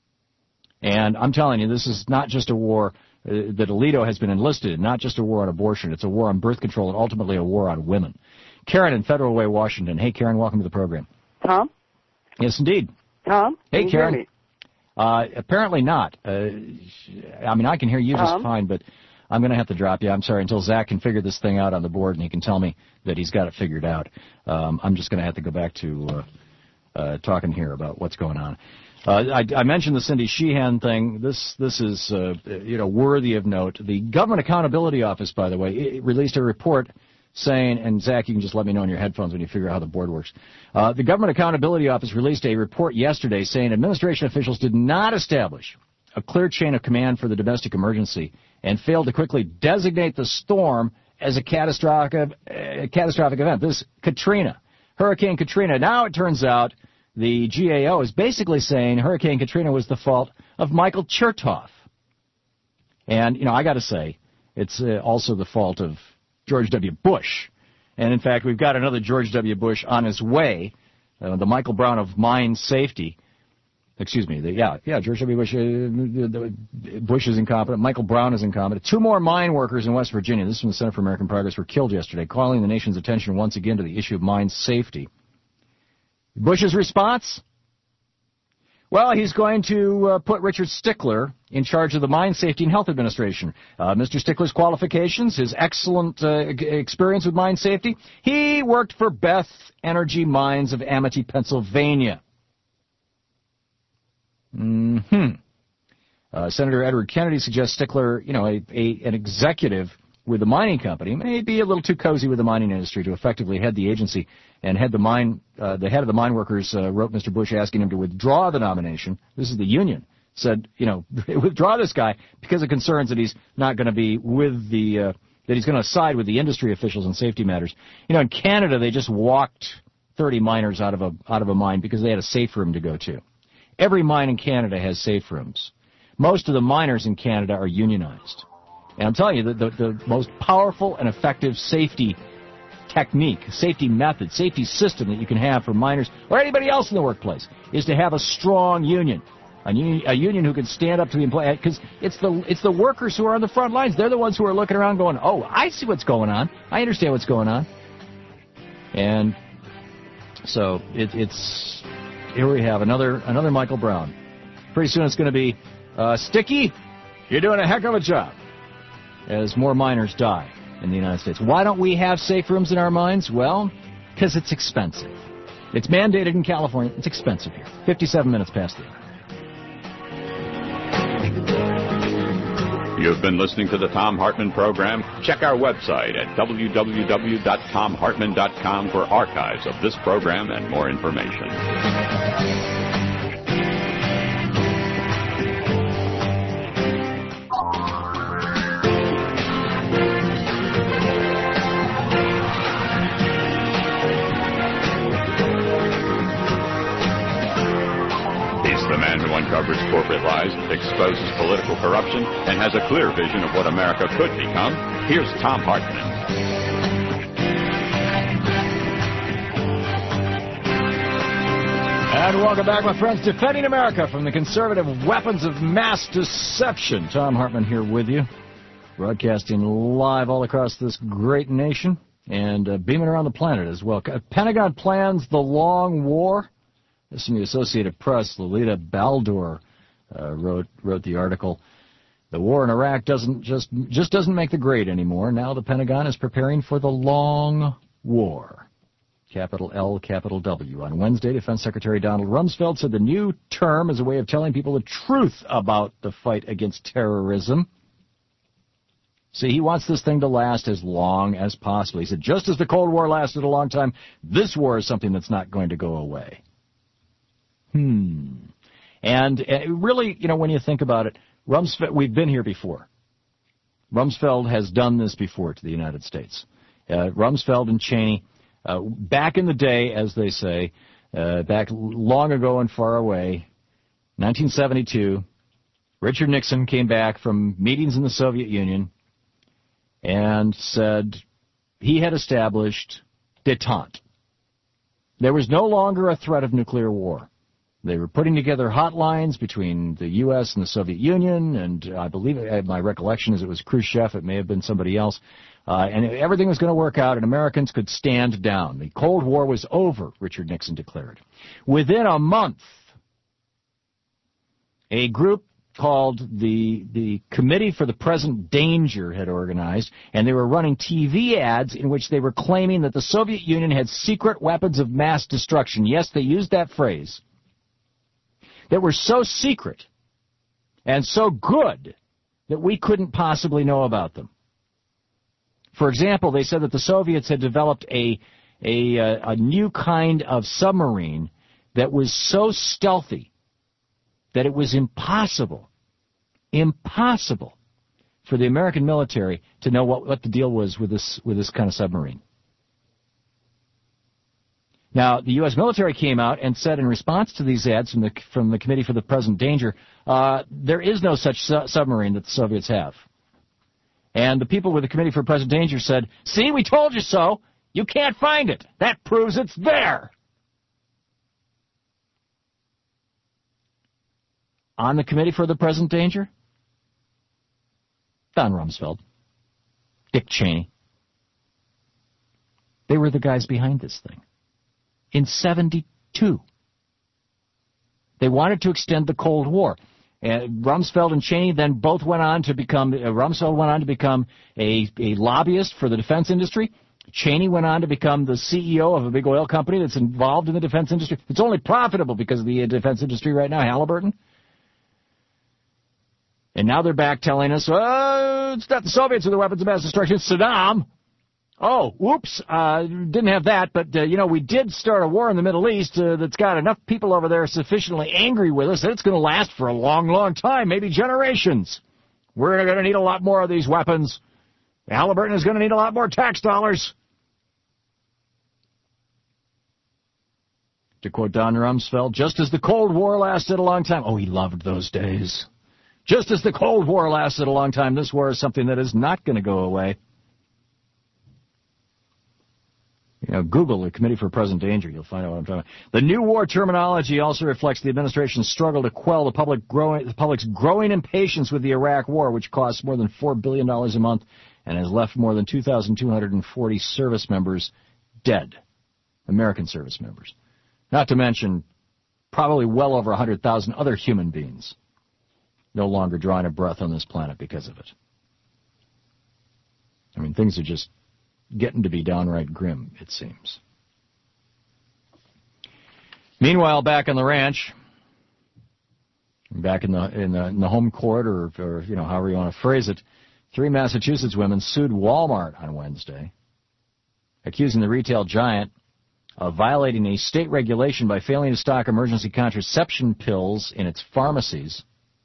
And I'm telling you, this is not just a war uh, that Alito has been enlisted in, not just a war on abortion. It's a war on birth control and ultimately a war on women. Karen in Federal Way, Washington. Hey, Karen, welcome to the program. Tom? Yes, indeed. Tom? Hey, Can Karen. You hear me? Uh, apparently not. Uh, I mean, I can hear you just Um, fine, but I'm going to have to drop you. I'm sorry, until Zach can figure this thing out on the board and he can tell me that he's got it figured out. Um, I'm just going to have to go back to uh, uh, talking here about what's going on. Uh, I, I mentioned the Cindy Sheehan thing. This this is uh, you know worthy of note. The Government Accountability Office, by the way, it released a report saying, and Zach, you can just let me know on your headphones when you figure out how the board works. Uh, the Government Accountability Office released a report yesterday saying administration officials did not establish a clear chain of command for the domestic emergency and failed to quickly designate the storm as a catastrophic, uh, catastrophic event. This Katrina, Hurricane Katrina. Now it turns out the G A O is basically saying Hurricane Katrina was the fault of Michael Chertoff. And, you know, I got to say, it's uh, also the fault of George W. Bush. And, in fact, we've got another George W. Bush on his way, uh, the Michael Brown of mine safety. Excuse me. The, yeah, yeah, George W. Bush, uh, Bush is incompetent. Michael Brown is incompetent. Two more mine workers in West Virginia, this is from the Center for American Progress, were killed yesterday, calling the nation's attention once again to the issue of mine safety. Bush's response? Well, he's going to uh, put Richard Stickler in charge of the Mine Safety and Health Administration. Uh, Mister Stickler's qualifications, his excellent uh, experience with mine safety. He worked for Beth Energy Mines of Amity, Pennsylvania. Hmm. Uh, Senator Edward Kennedy suggests Stickler, you know, a, a, an executive with the mining company may be a little too cozy with the mining industry to effectively head the agency and head the mine. Uh, the head of the mine workers uh, wrote Mister Bush asking him to withdraw the nomination. This is the union. Said, you know, withdraw this guy because of concerns that he's not going to be with the, uh, that he's going to side with the industry officials on safety matters. You know, in Canada, they just walked thirty miners out of a, out of a mine because they had a safe room to go to. Every mine in Canada has safe rooms. Most of the miners in Canada are unionized. And I'm telling you, the, the, the most powerful and effective safety technique, safety method, safety system that you can have for miners or anybody else in the workplace is to have a strong union. A union, a union who can stand up to the employee, because it's the it's the workers who are on the front lines. They're the ones who are looking around going, oh, I see what's going on. I understand what's going on. And so it, it's, here we have another another Michael Brown. Pretty soon it's going to be, uh, Sticky, you're doing a heck of a job, as more miners die in the United States. Why don't we have safe rooms in our mines? Well, because it's expensive. It's mandated in California. It's expensive here. fifty-seven minutes past the hour. You've been listening to the Thom Hartmann Program. Check our website at w w w dot thom hartmann dot com for archives of this program and more information. The man who uncovers corporate lies, exposes political corruption, and has a clear vision of what America could become. Here's Thom Hartmann. And welcome back, my friends. Defending America from the conservative weapons of mass deception. Thom Hartmann here with you, broadcasting live all across this great nation and uh, beaming around the planet as well. Pentagon plans the long war. This is from the Associated Press. Lolita Baldor uh, wrote wrote the article. The war in Iraq doesn't just just doesn't make the grade anymore. Now the Pentagon is preparing for the long war. Capital L, capital W. On Wednesday, Defense Secretary Donald Rumsfeld said the new term is a way of telling people the truth about the fight against terrorism. See, he wants this thing to last as long as possible. He said, just as the Cold War lasted a long time, this war is something that's not going to go away. Hmm. And uh, really, you know, when you think about it, Rumsfeld, we've been here before. Rumsfeld has done this before to the United States. Uh, Rumsfeld and Cheney, uh, back in the day, as they say, uh, back long ago and far away, nineteen seventy-two, Richard Nixon came back from meetings in the Soviet Union and said he had established détente. There was no longer a threat of nuclear war. They were putting together hotlines between the U S and the Soviet Union, and I believe, my recollection is it was Khrushchev, it may have been somebody else, uh, and everything was going to work out and Americans could stand down. The Cold War was over, Richard Nixon declared. Within a month, a group called the the Committee for the Present Danger had organized, and they were running T V ads in which they were claiming that the Soviet Union had secret weapons of mass destruction. Yes, they used that phrase. That were so secret and so good that we couldn't possibly know about them. For example, they said that the Soviets had developed a, a, a new kind of submarine that was so stealthy that it was impossible, impossible for the American military to know what, what the deal was with this, with this kind of submarine. Now, the U S military came out and said in response to these ads from the from the Committee for the Present Danger, uh, there is no such su- submarine that the Soviets have. And the people with the Committee for Present Danger said, see, we told you so. You can't find it. That proves it's there. On the Committee for the Present Danger, Don Rumsfeld, Dick Cheney. They were the guys behind this thing. In seventy-two. They wanted to extend the Cold War. And Rumsfeld and Cheney then both went on to become, uh, Rumsfeld went on to become a, a lobbyist for the defense industry. Cheney went on to become the C E O of a big oil company that's involved in the defense industry. It's only profitable because of the defense industry right now, Halliburton. And now they're back telling us, oh, it's not the Soviets with the weapons of mass destruction, it's Saddam. Oh, whoops, uh, didn't have that, but, uh, you know, we did start a war in the Middle East uh, that's got enough people over there sufficiently angry with us that it's going to last for a long, long time, maybe generations. We're going to need a lot more of these weapons. Halliburton is going to need a lot more tax dollars. To quote Don Rumsfeld, just as the Cold War lasted a long time. Oh, he loved those days. Just as the Cold War lasted a long time, this war is something that is not going to go away. You know, Google the Committee for Present Danger. You'll find out what I'm talking about. The new war terminology also reflects the administration's struggle to quell the public growing, the public's growing impatience with the Iraq War, which costs more than four billion dollars a month and has left more than two thousand two hundred forty service members dead, American service members. Not to mention probably well over one hundred thousand other human beings no longer drawing a breath on this planet because of it. I mean, things are just getting to be downright grim, it seems. Meanwhile, back on the ranch, back in the in the, in the home court, or, or you know, however you want to phrase it, three Massachusetts women sued Walmart on Wednesday, accusing the retail giant of violating a state regulation by failing to stock emergency contraception pills in its pharmacies.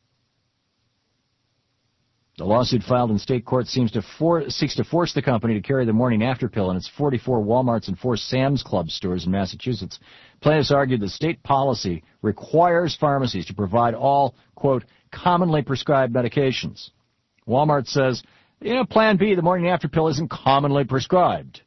The lawsuit filed in state court seems to for, seeks to force the company to carry the morning after pill in its forty-four Walmarts and four Sam's Club stores in Massachusetts. Plaintiffs argued the state policy requires pharmacies to provide all, quote, commonly prescribed medications. Walmart says, you know, Plan B, the morning after pill, isn't commonly prescribed.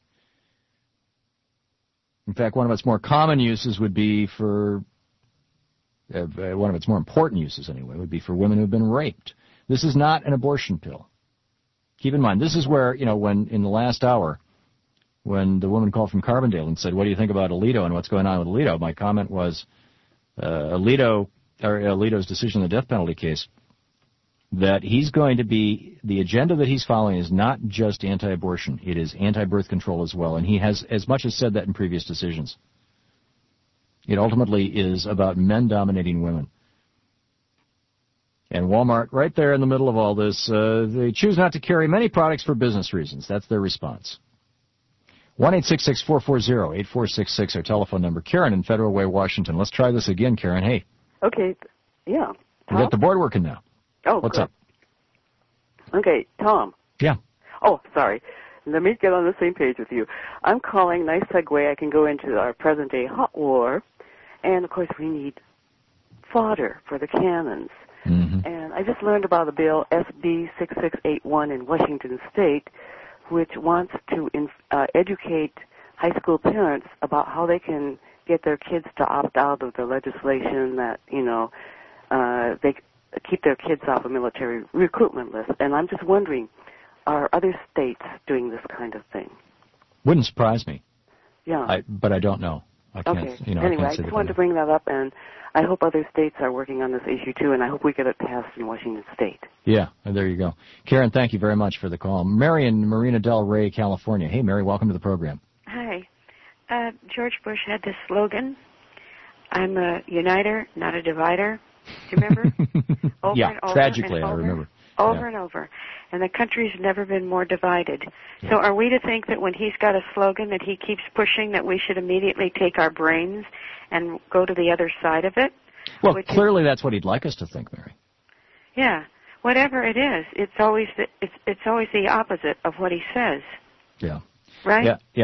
In fact, one of its more common uses would be for, uh, one of its more important uses anyway, would be for women who have been raped. This is not an abortion pill. Keep in mind, this is where, you know, when in the last hour, when the woman called from Carbondale and said, what do you think about Alito and what's going on with Alito? My comment was, uh, Alito, or Alito's decision in the death penalty case, that he's going to be, the agenda that he's following is not just anti-abortion, it is anti-birth control as well, and he has as much as said that in previous decisions. It ultimately is about men dominating women. And Walmart, right there in the middle of all this, uh, they choose not to carry many products for business reasons. That's their response. one eight six six, four four zero, eight four six six, our telephone number. Karen in Federal Way, Washington. Let's try this again, Karen. Hey. Okay, yeah. We got the board working now. Oh, What's good. up? Okay, Tom. Yeah. Oh, sorry. Let me get on the same page with you. I'm calling, nice segue, I can go into our present-day hot war, and, of course, we need fodder for the cannons. Mm-hmm. And I just learned about a bill, S B six six eight one in Washington State, which wants to in, uh, educate high school parents about how they can get their kids to opt out of the legislation that, you know, uh, they keep their kids off a military recruitment list. And I'm just wondering, are other states doing this kind of thing? Wouldn't surprise me. Yeah. I, but I don't know. I can't, okay. You know, anyway, I, I, can't just wanted to bring that up, and I hope other states are working on this issue too, and I hope we get it passed in Washington State. Yeah, there you go. Karen, thank you very much for the call. Mary in Marina Del Rey, California. Hey, Mary, welcome to the program. Hi. Uh, George Bush had this slogan, I'm a uniter, not a divider. Do you remember? Over yeah, and over tragically, and over, I remember. Over yeah. and over. And the country's never been more divided. Yeah. So are we to think that when he's got a slogan that he keeps pushing that we should immediately take our brains and go to the other side of it? Well, clearly is, that's what he'd like us to think, Mary. Yeah. Whatever it is, it's always the, it's it's always the opposite of what he says. Yeah. Right? Yeah. Yep.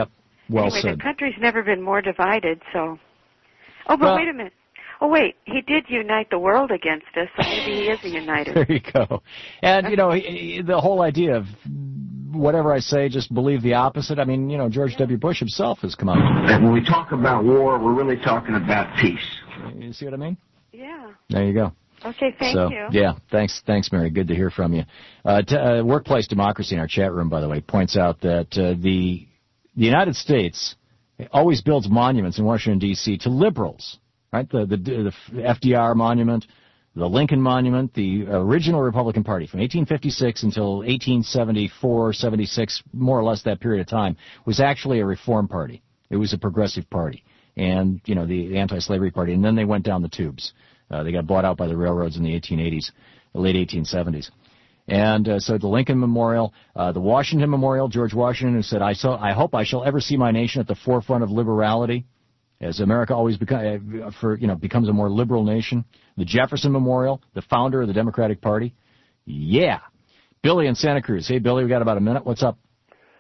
Well anyway, said. the country's never been more divided, so... Oh, but well, wait a minute. Oh, wait, he did unite the world against us, so maybe he is a uniter. There you go. And, you know, the whole idea of whatever I say, just believe the opposite. I mean, you know, George W. Bush himself has come out. And when we talk about war, we're really talking about peace. You see what I mean? Yeah. There you go. Okay, thank so, you. Yeah, thanks, thanks, Mary. Good to hear from you. Uh, t- uh, Workplace Democracy in our chat room, by the way, points out that uh, the the United States always builds monuments in Washington, D C to liberals, right? The, the, the F D R monument, the Lincoln monument, the original Republican Party from eighteen fifty-six until eighteen seventy-four, seventy-six, more or less that period of time, was actually a reform party. It was a progressive party. And, you know, the anti-slavery party. And then they went down the tubes. Uh, they got bought out by the railroads in the eighteen eighties, the late eighteen seventies. And uh, so the Lincoln Memorial, uh, the Washington Memorial, George Washington, who said, I, saw, I hope I shall ever see my nation at the forefront of liberality, as America always become, uh, for, you know, becomes a more liberal nation. The Jefferson Memorial, the founder of the Democratic Party. Yeah. Billy in Santa Cruz. Hey, Billy, we got about a minute. What's up?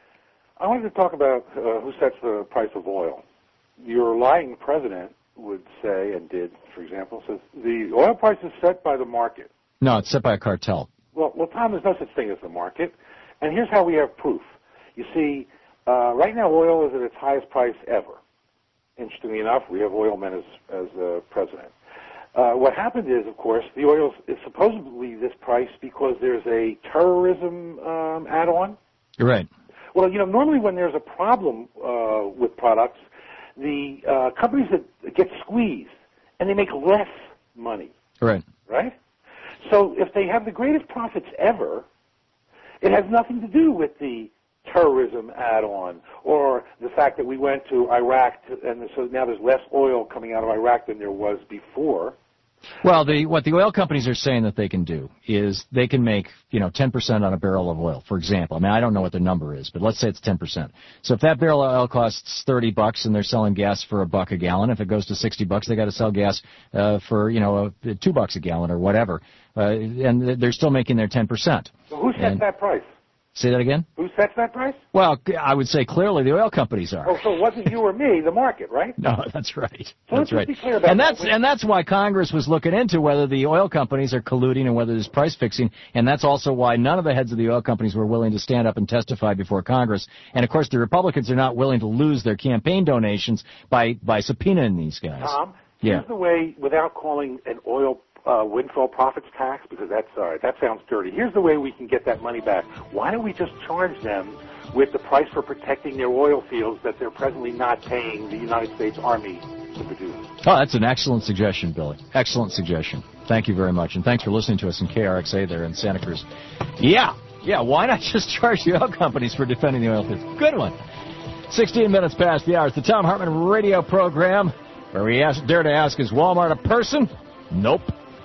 I wanted to talk about uh, who sets the price of oil. Your lying president would say, and did, for example, says the oil price is set by the market. No, it's set by a cartel. Well, well, Tom, there's no such thing as the market. And here's how we have proof. You see, uh, right now oil is at its highest price ever. Interestingly enough, we have oil men as, as uh, president. Uh, what happened is, of course, the oil is supposedly this price because there's a terrorism um, add-on. You're right. Well, you know, normally when there's a problem uh, with products, the uh, companies that get squeezed, and they make less money. Right. Right? So if they have the greatest profits ever, it has nothing to do with the terrorism add-on or the fact that we went to Iraq, to, and so now there's less oil coming out of Iraq than there was before. Well, the, what the oil companies are saying that they can do is they can make, you know, ten percent on a barrel of oil, for example. I mean, I don't know what the number is, but let's say it's ten percent. So if that barrel of oil costs thirty bucks and they're selling gas for a buck a gallon, if it goes to sixty bucks, they got to sell gas uh, for, you know, uh, two bucks a gallon or whatever. Uh, and they're still making their ten percent. So who sets and, that price? Say that again? Who sets that price? Well, I would say clearly the oil companies are. Oh, so it wasn't you or me, the market, right? No, that's right. So that's let's right. just be clear about and that's that. and that's why Congress was looking into whether the oil companies are colluding and whether there's price fixing, and that's also why none of the heads of the oil companies were willing to stand up and testify before Congress. And of course, the Republicans are not willing to lose their campaign donations by by subpoenaing these guys. Tom, yeah. here's the way, without calling an oil uh, windfall profits tax, because that's all right, that sounds dirty. Here's the way we can get that money back. Why don't we just charge them with the price for protecting their oil fields that they're presently not paying the United States Army to produce? Oh, that's an excellent suggestion, Billy. Excellent suggestion. Thank you very much, and thanks for listening to us in K R X A there in Santa Cruz. Yeah, yeah, why not just charge the oil companies for defending the oil fields? Good one. sixteen minutes past the hour. It's the Tom Hartman radio program where we ask, dare to ask, is Walmart a person? Nope.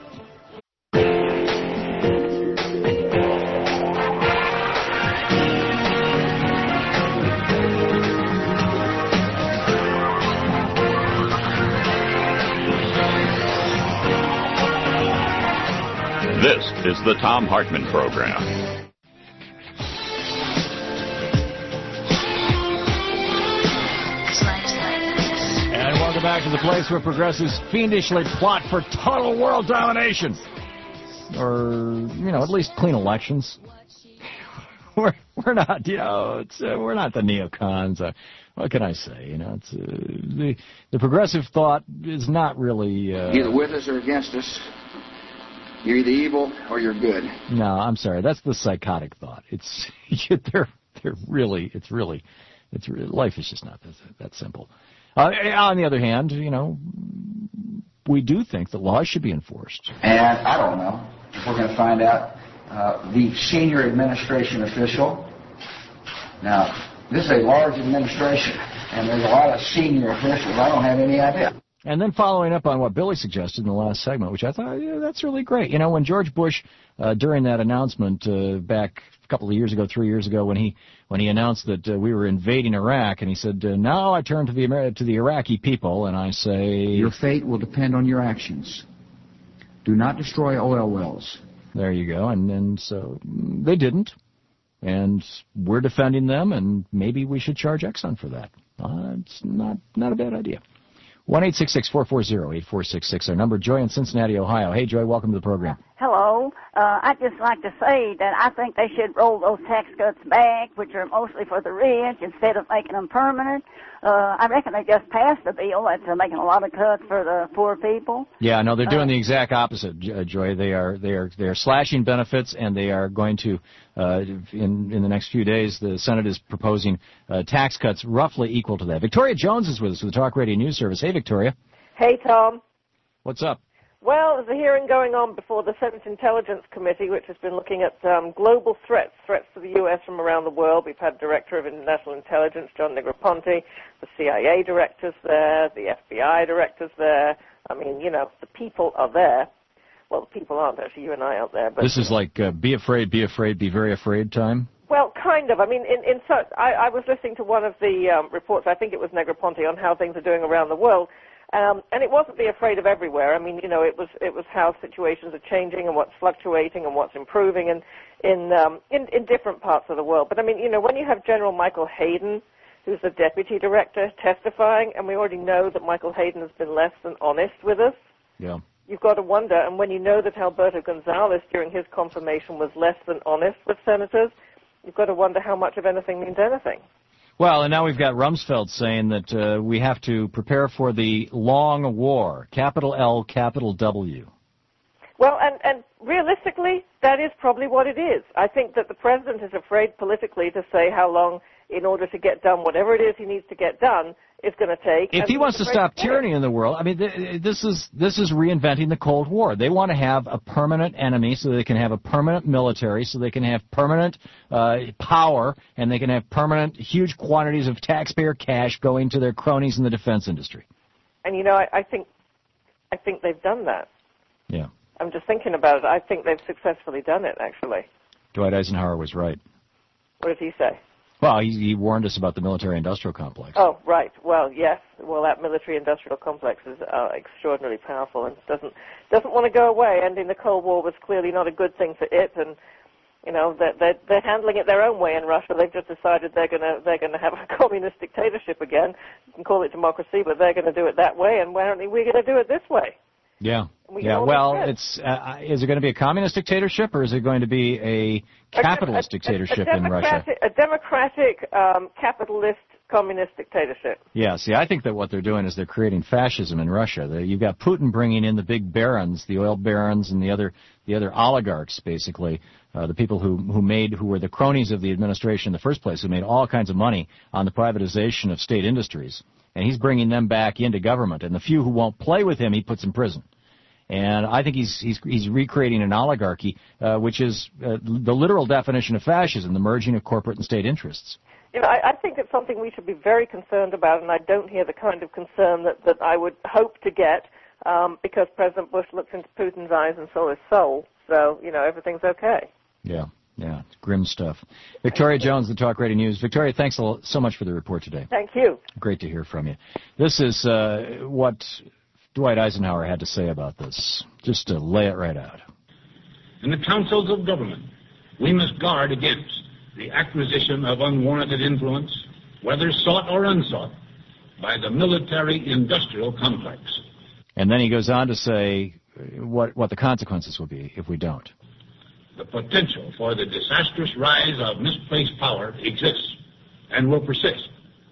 This is the Tom Hartman Program. And welcome back to the place where progressives fiendishly plot for total world domination. Or, you know, at least clean elections. We're we're not, you know, it's, uh, we're not the neocons. Uh, what can I say? You know, it's uh, the the progressive thought is not really uh, either with us or against us. You're either evil or you're good. No, I'm sorry. That's the psychotic thought. It's they're they're really it's really it's life is just not that that simple. Uh, on the other hand, you know, we do think that laws should be enforced. And I don't know if we're going to find out uh, the senior administration official. Now, this is a large administration, and there's a lot of senior officials. I don't have any idea. And then following up on what Billy suggested in the last segment, which I thought, yeah, that's really great. You know, when George Bush, uh, during that announcement uh, back a couple of years ago, three years ago, when he when he announced that uh, we were invading Iraq, and he said, uh, now I turn to the Amer- to the Iraqi people, and I say... Your fate will depend on your actions. Do not destroy oil wells. There you go. And, and so they didn't. And we're defending them, and maybe we should charge Exxon for that. Uh, it's not not a bad idea. one eight six six, four four zero, eight four six six, our number. Joy in Cincinnati, Ohio. Hey, Joy, welcome to the program. Hello. Uh, I'd just like to say that I think they should roll those tax cuts back, which are mostly for the rich, instead of making them permanent. Uh, I reckon they just passed a bill that's uh, making a lot of cuts for the poor people. Yeah, no, they're doing uh, the exact opposite, Joy. They are they are they are slashing benefits, and they are going to uh, in in the next few days. The Senate is proposing uh, tax cuts roughly equal to that. Victoria Jones is with us with the Talk Radio News Service. Hey, Victoria. Hey, Tom. What's up? Well, there's a hearing going on before the Senate Intelligence Committee, which has been looking at um, global threats, threats to the U S from around the world. We've had Director of National Intelligence, John Negroponte, the C I A directors there, the F B I directors there. I mean, you know, the people are there. Well, the people aren't, actually, you and I aren't there. But this is like uh, be afraid, be afraid, be very afraid time? Well, kind of. I mean, in, in such, I, I was listening to one of the um, reports, I think it was Negroponte, on how things are doing around the world. Um, and it wasn't be afraid of everywhere. I mean, you know, it was it was how situations are changing and what's fluctuating and what's improving and in, um, in in different parts of the world. But I mean, you know, when you have General Michael Hayden, who's the deputy director, testifying, and we already know that Michael Hayden has been less than honest with us. Yeah. You've got to wonder, and when you know that Alberto Gonzales during his confirmation was less than honest with senators, you've got to wonder how much of anything means anything. Well, and now we've got Rumsfeld saying that uh, we have to prepare for the long war, capital L, capital W. Well, and, and realistically, that is probably what it is. I think that the president is afraid politically to say how long, in order to get done whatever it is he needs to get done, is going to take. If he wants to stop tyranny in the world, I mean, th- this is this is reinventing the Cold War. They want to have a permanent enemy so they can have a permanent military, so they can have permanent uh, power, and they can have permanent huge quantities of taxpayer cash going to their cronies in the defense industry. And, you know, I, I think I think they've done that. Yeah. I'm just thinking about it. I think they've successfully done it, actually. Dwight Eisenhower was right. What did he say? Well, he, he warned us about the military-industrial complex. Oh, right. Well, yes. Well, that military-industrial complex is uh, extraordinarily powerful and doesn't doesn't want to go away. Ending the Cold War was clearly not a good thing for it, and you know they're they're, they're handling it their own way in Russia. They've just decided they're gonna they're gonna have a communist dictatorship again. You can call it democracy, but they're gonna do it that way, and why aren't we gonna do it this way? Yeah. We yeah. Well, it's uh, is it going to be a communist dictatorship or is it going to be a capitalist a, a, dictatorship a in Russia? A democratic, um, capitalist, communist dictatorship. Yeah. See, I think that what they're doing is they're creating fascism in Russia. They, you've got Putin bringing in the big barons, the oil barons, and the other the other oligarchs, basically, uh, the people who who made who were the cronies of the administration in the first place, who made all kinds of money on the privatization of state industries. And he's bringing them back into government. And the few who won't play with him, he puts in prison. And I think he's he's he's recreating an oligarchy, uh, which is uh, the literal definition of fascism, the merging of corporate and state interests. You know, I, I think it's something we should be very concerned about, and I don't hear the kind of concern that, that I would hope to get um, because President Bush looks into Putin's eyes and saw his soul. So, you know, everything's okay. Yeah, yeah, it's grim stuff. Victoria Jones, the Talk Radio News. Victoria, thanks so much for the report today. Thank you. Great to hear from you. This is uh, what Dwight Eisenhower had to say about this, just to lay it right out. In the councils of government, we must guard against the acquisition of unwarranted influence, whether sought or unsought, by the military-industrial complex. And then he goes on to say what, what the consequences will be if we don't. The potential for the disastrous rise of misplaced power exists and will persist.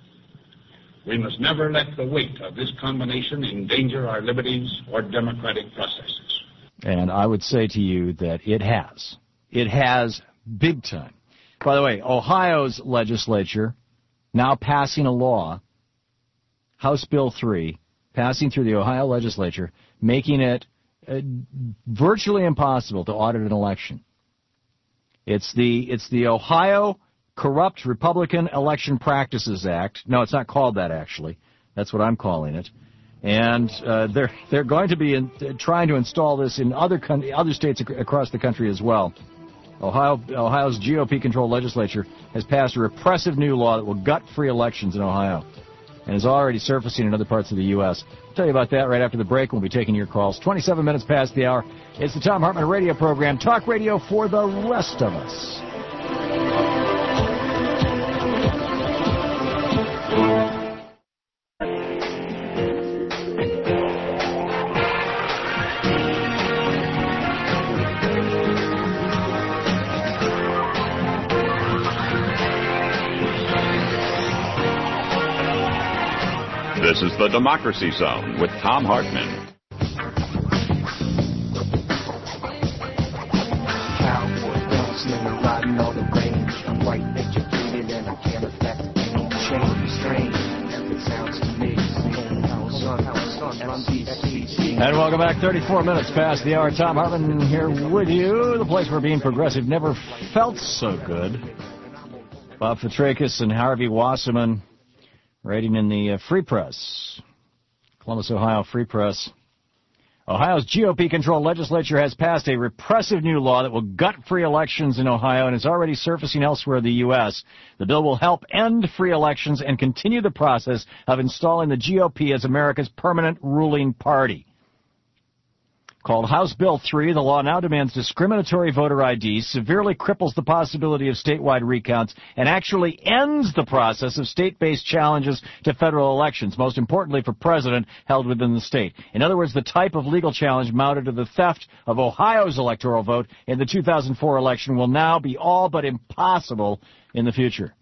We must never let the weight of this combination endanger our liberties or democratic processes. And I would say to you that it has. It has big time. By the way, Ohio's legislature now passing a law, House Bill three, passing through the Ohio legislature, making it uh, virtually impossible to audit an election. It's the it's the Ohio Corrupt Republican Election Practices Act. No, it's not called that, actually. That's what I'm calling it. And uh, they're they're going to be in, uh, trying to install this in other con- other states ac- across the country as well. Ohio Ohio's G O P-controlled legislature has passed a repressive new law that will gut free elections in Ohio and is already surfacing in other parts of the U S I'll tell you about that right after the break. We'll be taking your calls. twenty-seven minutes past the hour. It's the Thom Hartmann radio program, Talk Radio for the rest of us. This is the Democracy Zone with Thom Hartmann. Cowboy bouncing and riding on the range. I'm white educated and I can't affect any change. Strange, it sounds to me. And welcome back. thirty-four minutes past the hour. Thom Hartmann here with you. The place where being progressive never felt so good. Bob Fitrakis and Harvey Wasserman writing in the uh, Free Press, Columbus, Ohio Free Press. Ohio's G O P-controlled legislature has passed a repressive new law that will gut free elections in Ohio and is already surfacing elsewhere in the U S. The bill will help end free elections and continue the process of installing the G O P as America's permanent ruling party. Called House Bill three, the law now demands discriminatory voter I D, severely cripples the possibility of statewide recounts, and actually ends the process of state-based challenges to federal elections, most importantly for president held within the state. In other words, the type of legal challenge mounted to the theft of Ohio's electoral vote in the two thousand four election will now be all but impossible in the future.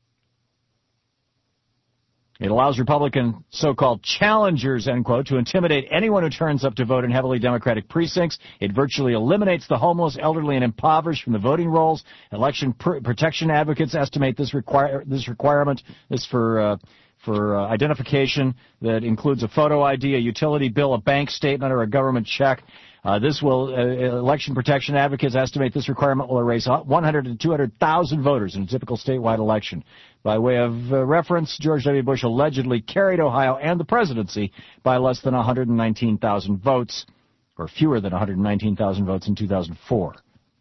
It allows Republican so-called challengers, end quote, to intimidate anyone who turns up to vote in heavily Democratic precincts. It virtually eliminates the homeless, elderly, and impoverished from the voting rolls. Election pr- protection advocates estimate this require this requirement, this for uh, for uh, identification that includes a photo I D, a utility bill, a bank statement, or a government check. Uh, this will, uh, election protection advocates estimate this requirement will erase one hundred to two hundred thousand voters in a typical statewide election. By way of uh, reference, George W. Bush allegedly carried Ohio and the presidency by less than one hundred nineteen thousand votes, or fewer than one hundred nineteen thousand votes in two thousand four.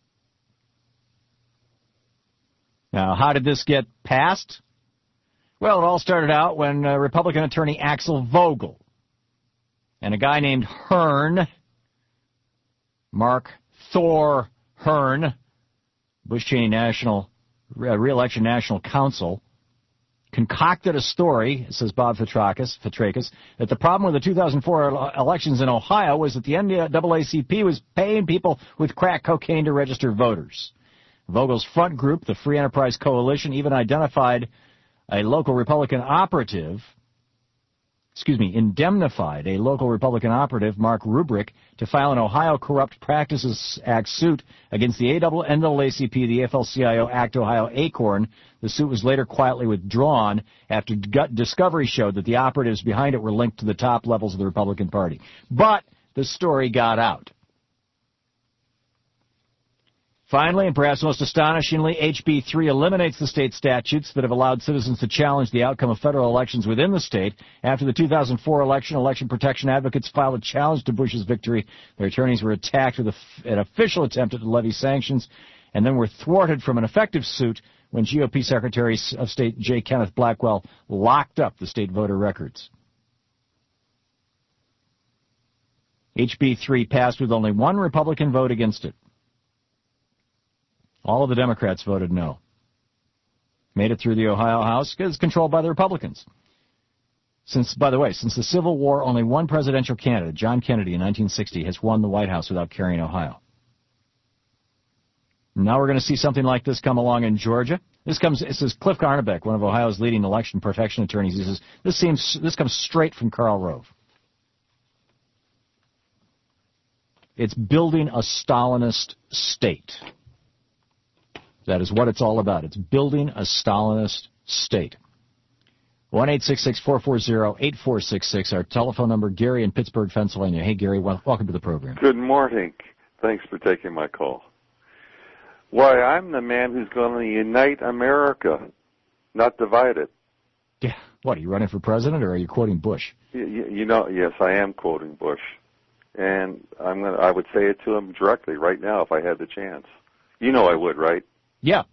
Now, how did this get passed? Well, it all started out when uh, Republican attorney Axel Vogel and a guy named Hearn, Mark Thor Hearn, Bush Cheney National uh, Re-election National Counsel, concocted a story, says Bob Fitrakis, Fitrakis, that the problem with the two thousand four elections in Ohio was that the N double A C P was paying people with crack cocaine to register voters. Vogel's front group, the Free Enterprise Coalition, even identified a local Republican operative, excuse me, indemnified a local Republican operative, Mark Rubrick, to file an Ohio Corrupt Practices Act suit against the N double A C P, the A F L C I O, Act Ohio Acorn. The suit was later quietly withdrawn after gut discovery showed that the operatives behind it were linked to the top levels of the Republican Party. But the story got out. Finally, and perhaps most astonishingly, H B three eliminates the state statutes that have allowed citizens to challenge the outcome of federal elections within the state. After the two thousand four election, election protection advocates filed a challenge to Bush's victory. Their attorneys were attacked with an official attempt to levy sanctions, and then were thwarted from an effective suit when G O P Secretary of State J. Kenneth Blackwell locked up the state voter records. H B three passed with only one Republican vote against it. All of the Democrats voted no. Made it through the Ohio House because it's controlled by the Republicans. Since, by the way, since the Civil War, only one presidential candidate, John Kennedy in nineteen sixty, has won the White House without carrying Ohio. Now we're going to see something like this come along in Georgia. This comes, it says Cliff Garnabeck, one of Ohio's leading election protection attorneys. He says, this seems, this comes straight from Karl Rove. It's building a Stalinist state. That is what it's all about. It's building a Stalinist state. one eight six six, four four zero, eight four six six, our telephone number. Gary in Pittsburgh, Pennsylvania. Hey, Gary, well, welcome to the program. Good morning. Thanks for taking my call. Why, I'm the man who's going to unite America, not divide it. Yeah. What, are you running for president, or are you quoting Bush? You, you, you know, yes, I am quoting Bush. And I'm gonna, I would say it to him directly right now if I had the chance. You know I would, right? Yeah.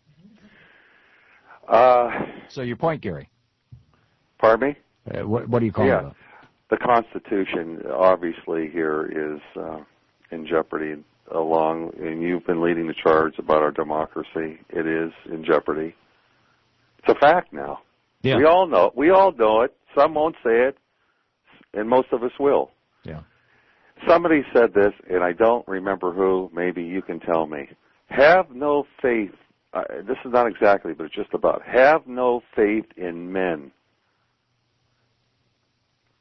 Uh, so your point, Gary. Pardon me? Uh, what, what do you call yeah. it? The Constitution, obviously, here is uh, in jeopardy along, and you've been leading the charge about our democracy. It is in jeopardy. It's a fact now. Yeah. We all know. We all know it. Some won't say it, and most of us will. Yeah. Somebody said this, and I don't remember who. Maybe you can tell me. Have no faith. Uh, this is not exactly, but it's just about. Have no faith in men.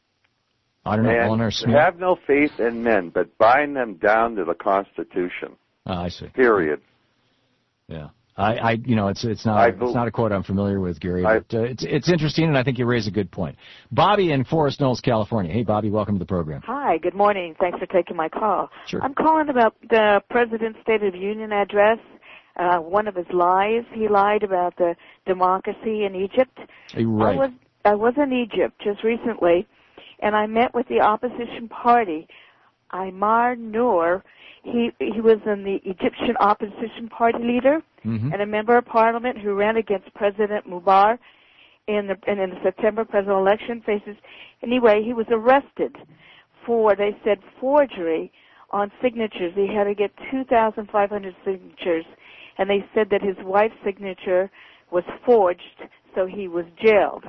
I don't know. And Eleanor Smith? have no faith in men, but bind them down to the Constitution. Oh, I see. Period. Yeah. I, I, you know, it's it's not I it's not a quote I'm familiar with, Gary, I, but uh, it's it's interesting, and I think you raise a good point. Bobby in Forest Knolls, California. Hey, Bobby, welcome to the program. Hi, good morning. Thanks for taking my call. Sure. I'm calling about the President's State of the Union address. Uh, one of his lies, he lied about the democracy in Egypt. Right. I was I was in Egypt just recently, and I met with the opposition party, Aymar Noor. He he was in the Egyptian opposition party leader mm-hmm. and a member of parliament who ran against President Mubarak in the in the September presidential election. Faces anyway, he was arrested for, they said, forgery on signatures. He had to get two thousand five hundred signatures, and they said that his wife's signature was forged, so he was jailed.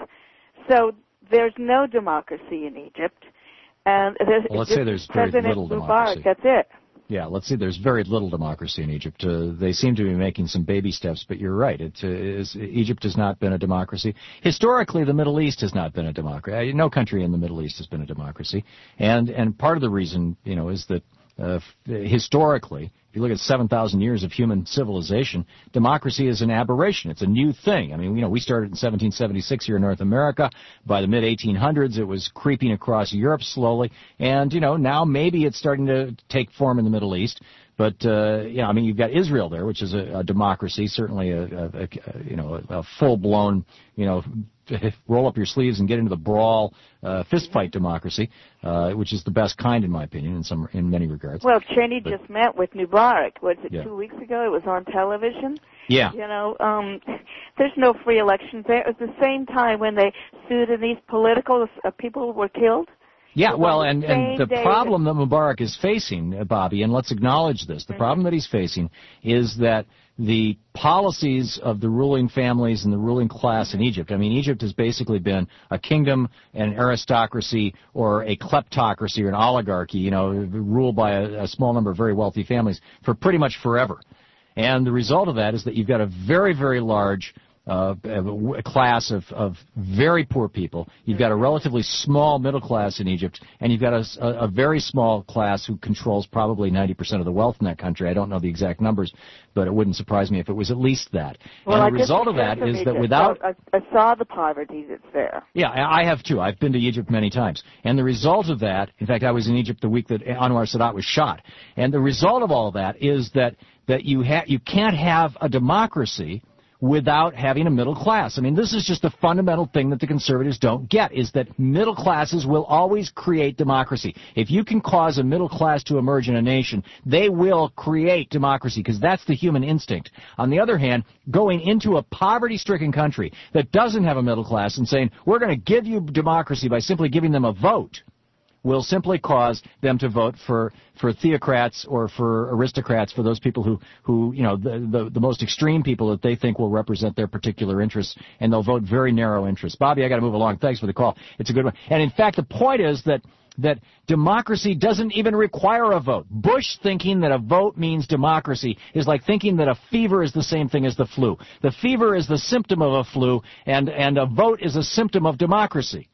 So there's no democracy in Egypt. And well, let's say there's very President little Mubarak, democracy. that's it. Yeah, let's see. There's very little democracy in Egypt. Uh, they seem to be making some baby steps, but you're right. It uh, is, Egypt has not been a democracy. Historically, the Middle East has not been a democracy. No country in the Middle East has been a democracy, and and part of the reason, you know, is that uh, historically, if you look at seven thousand years of human civilization, democracy is an aberration. It's a new thing. I mean, you know, we started in seventeen seventy-six here in North America. By the mid eighteen hundreds, it was creeping across Europe slowly. And, you know, now maybe it's starting to take form in the Middle East. But, uh, you know, I mean, you've got Israel there, which is a, a democracy, certainly a, a, a you know, a, a full-blown, you know, roll up your sleeves and get into the brawl, uh, fist-fight democracy, uh, which is the best kind, in my opinion, in some, in many regards. Well, Cheney but, just met with Mubarak. Was it yeah. two weeks ago? It was on television. Yeah. You know, um, there's no free elections there. It was the same time when they Sudanese political uh, people were killed. Yeah, well, and, and the day problem that Mubarak is facing, uh, Bobby, and let's acknowledge this, the problem that he's facing is that the policies of the ruling families and the ruling class in Egypt, I mean, Egypt has basically been a kingdom, an aristocracy, or a kleptocracy or an oligarchy, you know, ruled by a, a small number of very wealthy families for pretty much forever. And the result of that is that you've got a very, very large Uh, a class of, of very poor people. You've got a relatively small middle class in Egypt, and you've got a, a, a very small class who controls probably ninety percent of the wealth in that country. I don't know the exact numbers, but it wouldn't surprise me if it was at least that. Well, and I the result of that is that Egypt. without... I, I saw the poverty that's there. Yeah, I have too. I've been to Egypt many times. And the result of that, in fact, I was in Egypt the week that Anwar Sadat was shot. And the result of all of that is that, that you, ha- you can't have a democracy without having a middle class. I mean, this is just the fundamental thing that the conservatives don't get, is that middle classes will always create democracy. If you can cause a middle class to emerge in a nation, they will create democracy, because that's the human instinct. On the other hand, going into a poverty-stricken country that doesn't have a middle class and saying, we're going to give you democracy by simply giving them a vote, will simply cause them to vote for, for theocrats or for aristocrats, for those people who, who you know, the, the, the most extreme people that they think will represent their particular interests, and they'll vote very narrow interests. Bobby, I got to move along. Thanks for the call. It's a good one. And in fact, the point is that that democracy doesn't even require a vote. Bush thinking that a vote means democracy is like thinking that a fever is the same thing as the flu. The fever is the symptom of a flu, and, and a vote is a symptom of democracy.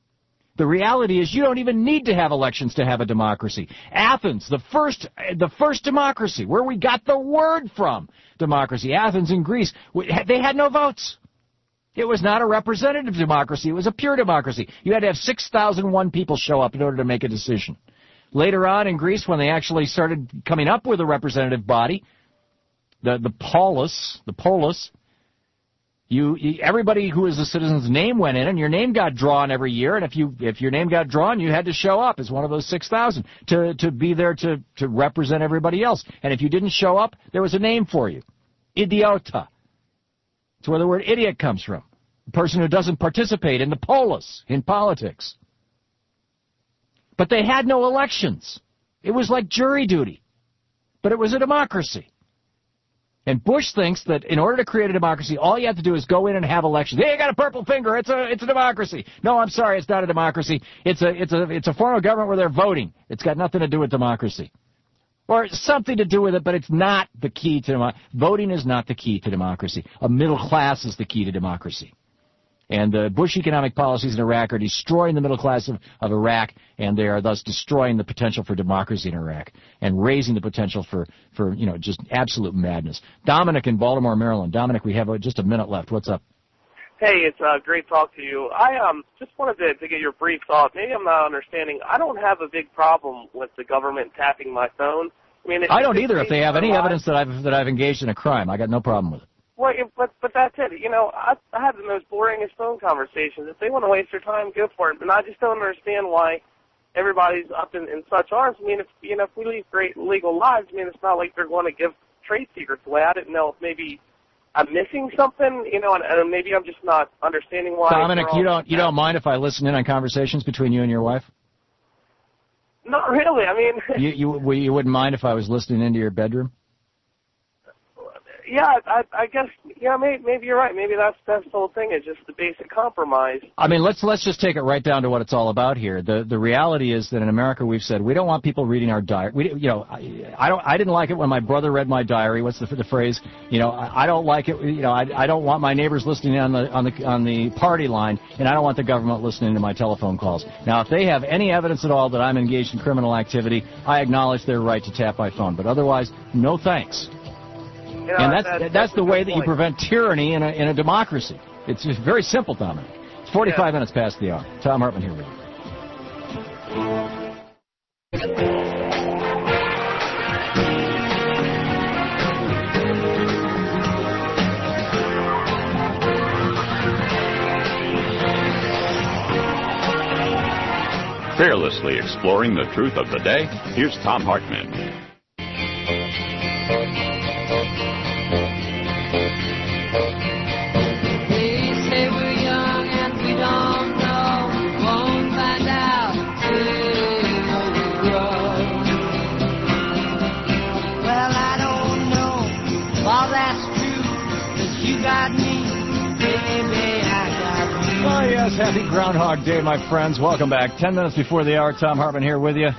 The reality is you don't even need to have elections to have a democracy. Athens, the first, the first democracy, where we got the word from, democracy, Athens in Greece, they had no votes. It was not a representative democracy. It was a pure democracy. You had to have six thousand one people show up in order to make a decision. Later on in Greece, when they actually started coming up with a representative body, the, the polis, the polis, You, you, everybody who was a citizen's name went in, and your name got drawn every year. And if you, if your name got drawn, you had to show up as one of those six thousand to to be there to to represent everybody else. And if you didn't show up, there was a name for you, idiota. It's where the word idiot comes from. The person who doesn't participate in the polis, in politics. But they had no elections. It was like jury duty, but it was a democracy. And Bush thinks that in order to create a democracy, all you have to do is go in and have elections. Hey, you got a purple finger. It's a it's a democracy. No, I'm sorry, it's not a democracy. It's a it's a it's a form of government where they're voting. It's got nothing to do with democracy, or something to do with it, but it's not the key to democracy. Voting is not the key to democracy. A middle class is the key to democracy. And the Bush economic policies in Iraq are destroying the middle class of, of Iraq, and they are thus destroying the potential for democracy in Iraq and raising the potential for, for you know, just absolute madness. Dominic in Baltimore, Maryland. Dominic, we have uh, just a minute left. What's up? Hey, it's uh, great talk to you. I um just wanted to, to get your brief thought. Maybe I'm not understanding. I don't have a big problem with the government tapping my phone. I mean, I don't either. If they have any evidence that I've that I've engaged in a crime, I got no problem with it. Well, but but that's it. You know, I, I have the most boringest phone conversations. If they want to waste their time, go for it. But I just don't understand why everybody's up in, in such arms. I mean, if you know, if we lead great legal lives, I mean, it's not like they're going to give trade secrets away. I didn't know if maybe I'm missing something, you know, and, and maybe I'm just not understanding why. Dominic, you don't you don't mind if I listen in on conversations between you and your wife? Not really. I mean, you you you wouldn't mind if I was listening into your bedroom? Yeah, I, I guess, yeah, maybe, maybe you're right. Maybe that's, that's the whole thing, is just the basic compromise. I mean, let's let's just take it right down to what it's all about here. The the reality is that in America we've said we don't want people reading our diary. We, you know, I, I don't I didn't like it when my brother read my diary. What's the the phrase? You know, I, I don't like it. You know, I I don't want my neighbors listening on the on the on the party line, and I don't want the government listening to my telephone calls. Now, if they have any evidence at all that I'm engaged in criminal activity, I acknowledge their right to tap my phone. But otherwise, no thanks. You know, and that's that's, that's, that's the way that point. you prevent tyranny in a in a democracy. It's just very simple, Dominic. It's forty-five yeah. minutes past the hour. Tom Hartman here with you. Fearlessly exploring the truth of the day, here's Tom Hartman. Oh, yes, happy Groundhog Day, my friends. Welcome back. Ten minutes before the hour, Tom Hartman here with you.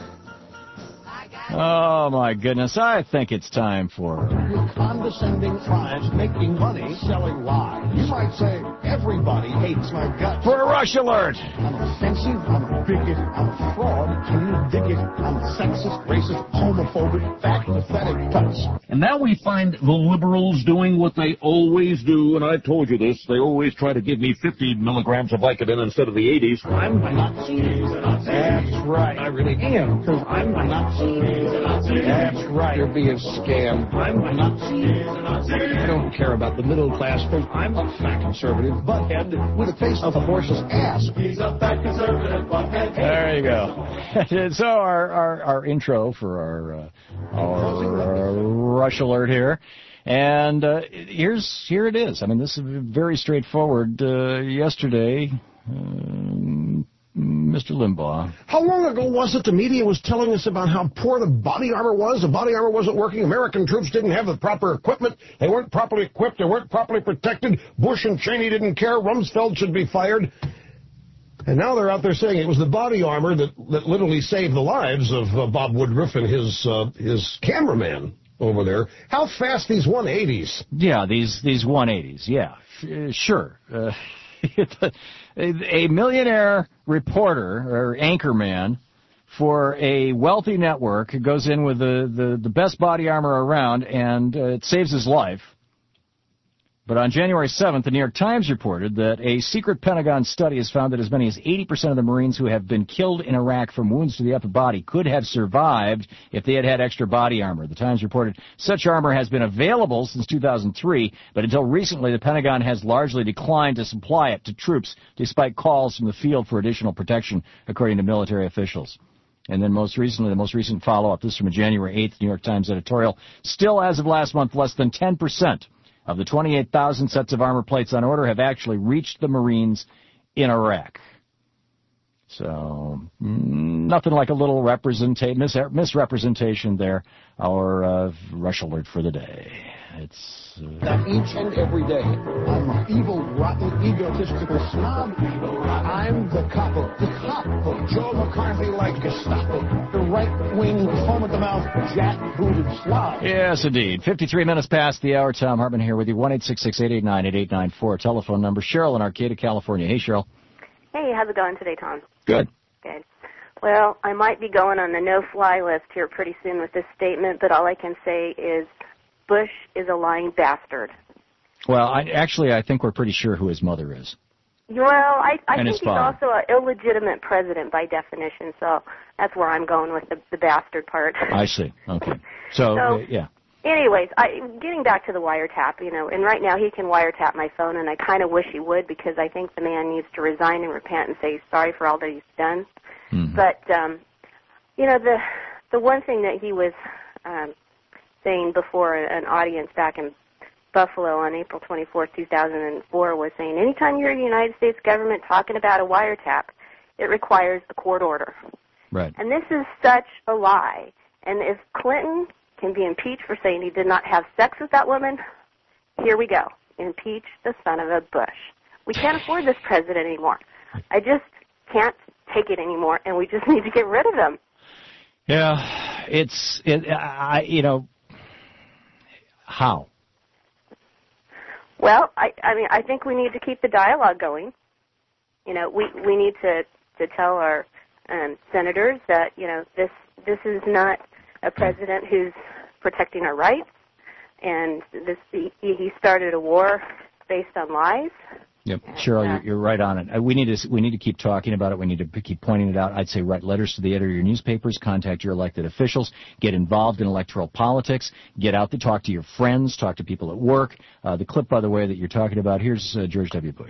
Oh, my goodness. I think it's time for... Condescending tribes making money selling lies. You might say, everybody hates my guts. For a Rush Alert! I'm offensive, I'm a bigot, I'm a fraud, can you dig it? I'm sexist, racist, homophobic, fat, pathetic cuts. And now we find the liberals doing what they always do, and I've told you this, they always try to give me fifty milligrams of Vicodin instead of the eighties. I'm a Nazi. That's right. I really am, because I'm a Nazi. That's right. You're being scammed. I'm a Nazi. I don't care about the middle class folks. I'm a fat conservative butthead with a taste of a horse's ass. He's a fat conservative butthead. There you go. So our, our, our intro for our, uh, our Rush Alert here. And uh, here's here it is. I mean, this is very straightforward. Uh, yesterday... Um, Mister Limbaugh. How long ago was it the media was telling us about how poor the body armor was? The body armor wasn't working. American troops didn't have the proper equipment. They weren't properly equipped. They weren't properly protected. Bush and Cheney didn't care. Rumsfeld should be fired. And now they're out there saying it was the body armor that, that literally saved the lives of uh, Bob Woodruff and his uh, his cameraman over there. How fast these one eighties? Yeah, these, these one eighties, yeah. Uh, sure. Uh, a millionaire reporter or anchorman for a wealthy network goes in with the, the, the best body armor around, and uh, it saves his life. But on January seventh, the New York Times reported that a secret Pentagon study has found that as many as eighty percent of the Marines who have been killed in Iraq from wounds to the upper body could have survived if they had had extra body armor. The Times reported such armor has been available since two thousand three, but until recently the Pentagon has largely declined to supply it to troops despite calls from the field for additional protection, according to military officials. And then most recently, the most recent follow-up, this is from a January eighth New York Times editorial, still as of last month, less than ten percent of the twenty-eight thousand sets of armor plates on order have actually reached the Marines in Iraq. So, nothing like a little representa- mis- misrepresentation there. Our uh, Rush Alert for the day. It's... Uh... That each and every day, I'm an evil, rotten, egotistical snob. I'm the cop of the cop of Joe McCarthy like Gestapo. The right-wing, foam-at-the-mouth, jackbooted slob. Yes, indeed. fifty-three minutes past the hour. Tom Hartman here with you. one eight six six, eight eight nine, eight eight nine four. Telephone number. Cheryl in Arcata, California. Hey, Cheryl. Hey, how's it going today, Tom? Good. Good. Well, I might be going on the no-fly list here pretty soon with this statement, but all I can say is Bush is a lying bastard. Well, I, actually, I think we're pretty sure who his mother is. Well, I, I And think his he's father. also an illegitimate president by definition, so that's where I'm going with the, the bastard part. I see. Okay. So, So- uh, yeah. Anyways, I, getting back to the wiretap, you know, and right now he can wiretap my phone, and I kind of wish he would because I think the man needs to resign and repent and say he's sorry for all that he's done. Mm-hmm. But, um, you know, the the one thing that he was um, saying before an audience back in Buffalo on April twenty-fourth, two thousand four was saying, anytime you're the United States government talking about a wiretap, it requires a court order. Right. And this is such a lie. And if Clinton can be impeached for saying he did not have sex with that woman, here we go. Impeach the son of a Bush. We can't afford this president anymore. I just can't take it anymore, and we just need to get rid of him. Yeah, it's, it, I, you know, how? Well, I, I mean, I think we need to keep the dialogue going. You know, we, we need to, to tell our um, senators that, you know, this this is not a president who's protecting our rights, and this he, he started a war based on lies. Yep, Cheryl, you're, you're right on it. Uh, We need to we need to keep talking about it. We need to p- keep pointing it out. I'd say write letters to the editor of your newspapers, contact your elected officials, get involved in electoral politics, get out to talk to your friends, talk to people at work. Uh, the clip, by the way, that you're talking about, here's uh, George W. Bush.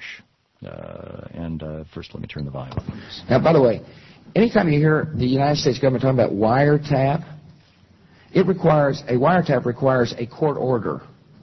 Uh, and uh, first, let me turn the volume up on this. Now, by the way, anytime you hear the United States government talking about wiretap, it requires, a wiretap requires a court order.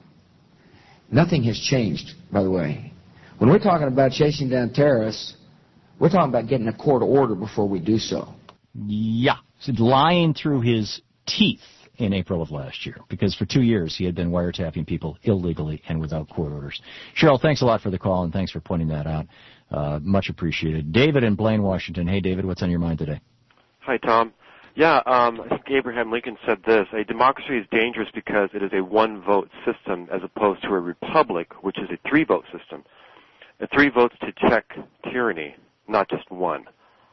Nothing has changed, by the way. When we're talking about chasing down terrorists, we're talking about getting a court order before we do so. Yeah, so lying through his teeth in April of last year, because for two years he had been wiretapping people illegally and without court orders. Cheryl, thanks a lot for the call, and thanks for pointing that out. Uh, much appreciated. David in Blaine, Washington. Hey, David, what's on your mind today? Hi, Tom. Yeah, um, I think Abraham Lincoln said this: a democracy is dangerous because it is a one-vote system as opposed to a republic, which is a three-vote system. A three votes to check tyranny, not just one.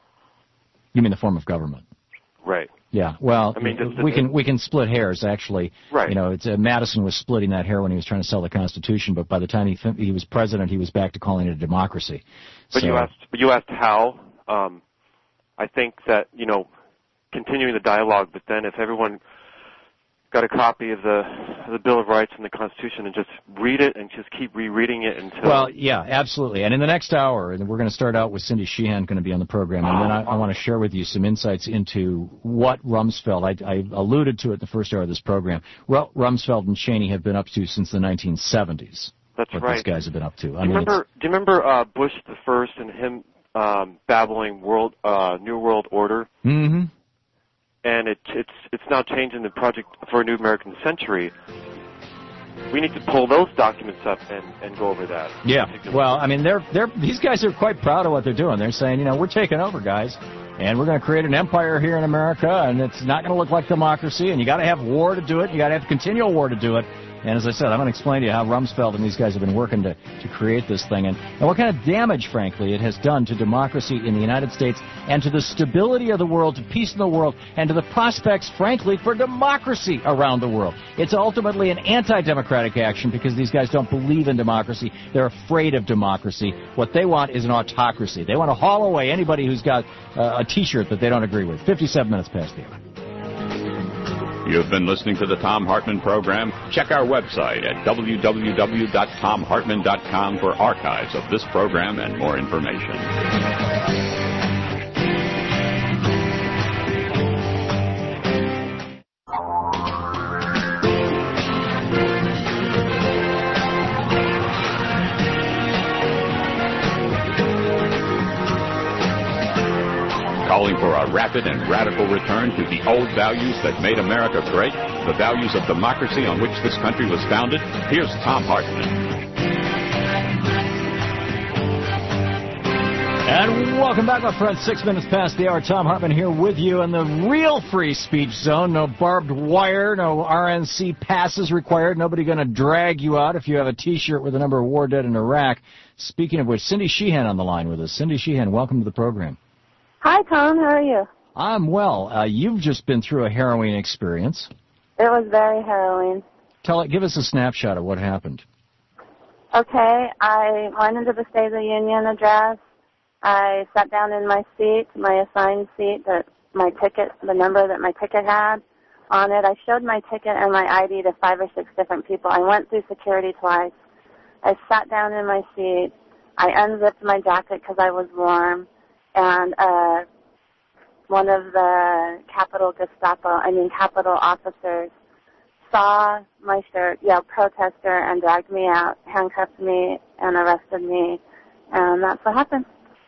You mean the form of government? Right. Yeah. Well, I mean, does the- we can we can split hairs. Actually, Right. You know, it's, uh, Madison was splitting that hair when he was trying to sell the Constitution, but by the time he fin- he was president, he was back to calling it a democracy. But so, you asked, but you asked how. Um, I think that you know, continuing the dialogue, but then if everyone got a copy of the the Bill of Rights and the Constitution and just read it and just keep rereading it until. Well, yeah, absolutely. And in the next hour, and we're going to start out with Cindy Sheehan going to be on the program, and then I, I want to share with you some insights into what Rumsfeld, I, I alluded to it in the first hour of this program, Ru- Rumsfeld and Cheney have been up to since the nineteen seventies. That's what right. these guys have been up to. I do you mean, remember? Do you remember uh, Bush the first and him um, babbling world uh, New World Order? Mm-hmm. And it, it's it's now changing the Project for a New American Century. We need to pull those documents up and, and go over that. Yeah, well, I mean, they're they're these guys are quite proud of what they're doing. They're saying, you know, we're taking over, guys, and we're going to create an empire here in America, and it's not going to look like democracy, and you got to have war to do it. You got to have continual war to do it. And as I said, I'm going to explain to you how Rumsfeld and these guys have been working to, to create this thing, and, and what kind of damage, frankly, it has done to democracy in the United States and to the stability of the world, to peace in the world, and to the prospects, frankly, for democracy around the world. It's ultimately an anti-democratic action because these guys don't believe in democracy. They're afraid of democracy. What they want is an autocracy. They want to haul away anybody who's got uh, a T-shirt that they don't agree with. fifty-seven minutes past the hour. You've been listening to the Tom Hartman program. Check our website at w w w dot tom hartman dot com for archives of this program and more information. Calling for a rapid and radical return to the old values that made America great, the values of democracy on which this country was founded, here's Tom Hartman. And welcome back, my friends. Six minutes past the hour. Tom Hartman here with you in the real free speech zone. No barbed wire, no R N C passes required. Nobody going to drag you out if you have a T-shirt with the number of war dead in Iraq. Speaking of which, Cindy Sheehan on the line with us. Cindy Sheehan, welcome to the program. Hi, Tom. How are you? I'm well. Uh, you've just been through a harrowing experience. It was very harrowing. Tell it. Give us a snapshot of what happened. Okay, I went into the State of the Union address. I sat down in my seat, my assigned seat, that my ticket, the number that my ticket had on it. I showed my ticket and my I D to five or six different people. I went through security twice. I sat down in my seat. I unzipped my jacket because I was warm, and uh, one of the Capitol Gestapo, I mean Capitol officers, saw my shirt, yelled protester, and dragged me out, handcuffed me, and arrested me, and that's what happened.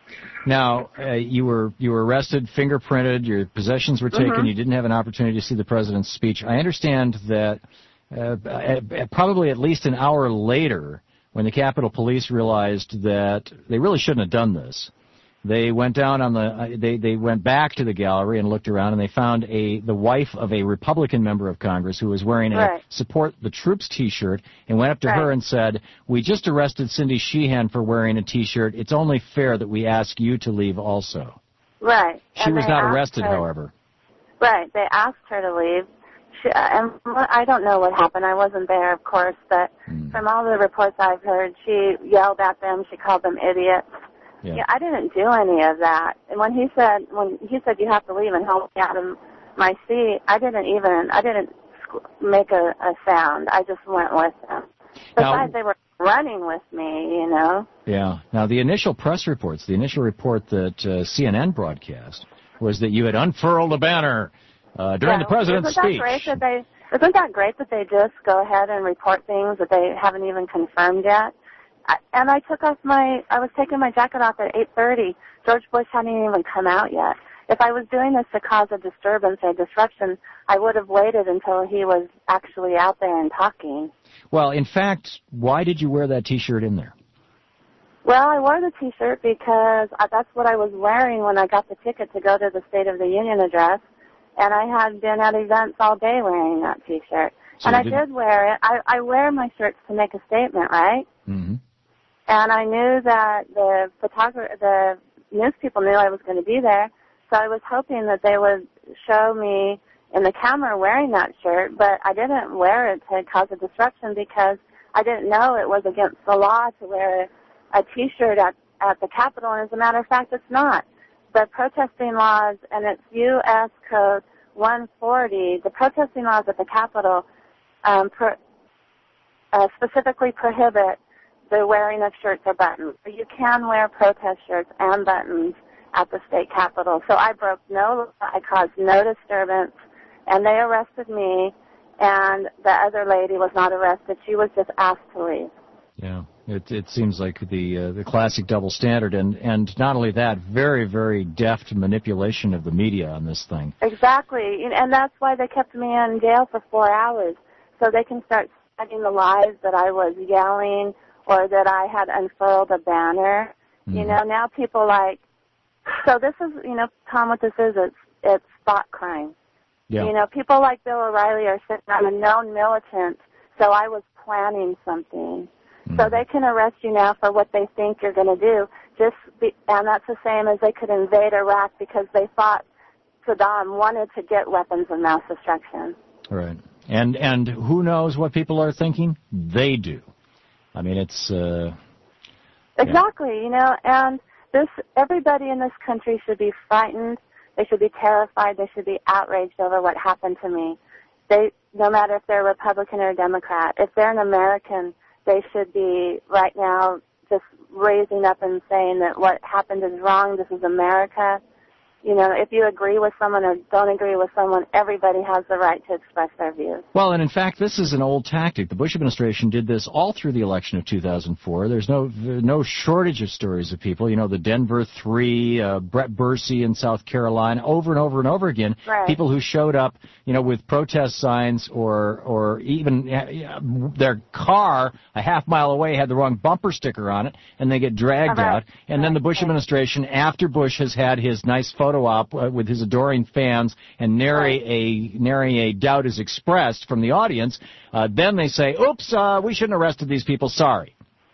Now, uh, you were you were arrested, fingerprinted, your possessions were taken, Mm-hmm. you didn't have an opportunity to see the president's speech. I understand that uh, at, probably at least an hour later, when the Capitol Police realized that they really shouldn't have done this, they went down on the uh, they they went back to the gallery and looked around, and they found a the wife of a Republican member of Congress who was wearing a Right. Support the Troops T-shirt, and went up to Right. her and said, "We just arrested Cindy Sheehan for wearing a T-shirt. It's only fair that we ask you to leave also." Right. She And was they not asked arrested, her- however. Right. They asked her to leave. She, uh, and what- I don't know what happened. I wasn't there, of course, but from all the reports I've heard, she yelled at them. She called them idiots. Yeah. Yeah, I didn't do any of that. And when he said, when he said you have to leave and help me out of my seat, I didn't even, I didn't squ- make a, a sound. I just went with them. Now- Besides, they were running with me, you know. Yeah. Now, the initial press reports, the initial report that uh, C N N broadcast was that you had unfurled a banner uh, during Yeah, the president's isn't speech. That great that they, isn't that great that they just go ahead and report things that they haven't even confirmed yet? I, and I took off my, I was taking my jacket off at eight thirty. George Bush hadn't even come out yet. If I was doing this to cause a disturbance or disruption, I would have waited until he was actually out there and talking. Well, in fact, why did you wear that T-shirt in there? Well, I wore the T-shirt because I, that's what I was wearing when I got the ticket to go to the State of the Union address, and I had been at events all day wearing that T-shirt. So and you I didn't- did wear it. I, I wear my shirts to make a statement, right? Mm-hmm. And I knew that the photographer, the news people knew I was going to be there, so I was hoping that they would show me in the camera wearing that shirt, but I didn't wear it to cause a disruption because I didn't know it was against the law to wear a T-shirt at, at the Capitol, and as a matter of fact, it's not. The protesting laws, and it's U S Code one forty, the protesting laws at the Capitol um, pro, uh, specifically prohibit the wearing of shirts or buttons. You can wear protest shirts and buttons at the state capitol. So I broke no law, I caused no disturbance, and they arrested me, and the other lady was not arrested. She was just asked to leave. Yeah, it it seems like the uh, the classic double standard, and and not only that, very very deft manipulation of the media on this thing. Exactly, and that's why they kept me in jail for four hours, so they can start spreading the lies that I was yelling or that I had unfurled a banner. Mm-hmm. You know, now people like, so this is, you know, Tom, what this is, it's it's thought crime. Yeah. You know, people like Bill O'Reilly are sitting on a known militant, so I was planning something. Mm-hmm. So they can arrest you now for what they think you're going to do. Just be, and that's the same as they could invade Iraq because they thought Saddam wanted to get weapons of mass destruction. Right. And and who knows what people are thinking? They do. I mean, it's uh, exactly, yeah. You know, and this everybody in this country should be frightened. They should be terrified. They should be outraged over what happened to me. They, no matter if they're Republican or Democrat, if they're an American, they should be right now just raising up and saying that what happened is wrong. This is America. you know, if you agree with someone or don't agree with someone, everybody has the right to express their views. Well, and in fact, this is an old tactic. The Bush administration did this all through the election of two thousand four. There's no no shortage of stories of people. You know, the Denver Three, uh, Brett Bursey in South Carolina, over and over and over again. Right. People who showed up, you know, with protest signs or or even uh, their car a half mile away had the wrong bumper sticker on it, and they get dragged Right. out. And then the Bush administration, after Bush has had his nice photo op uh, with his adoring fans and nary a nary a doubt is expressed from the audience, uh, then they say, oops, uh, we shouldn't have arrested these people, sorry.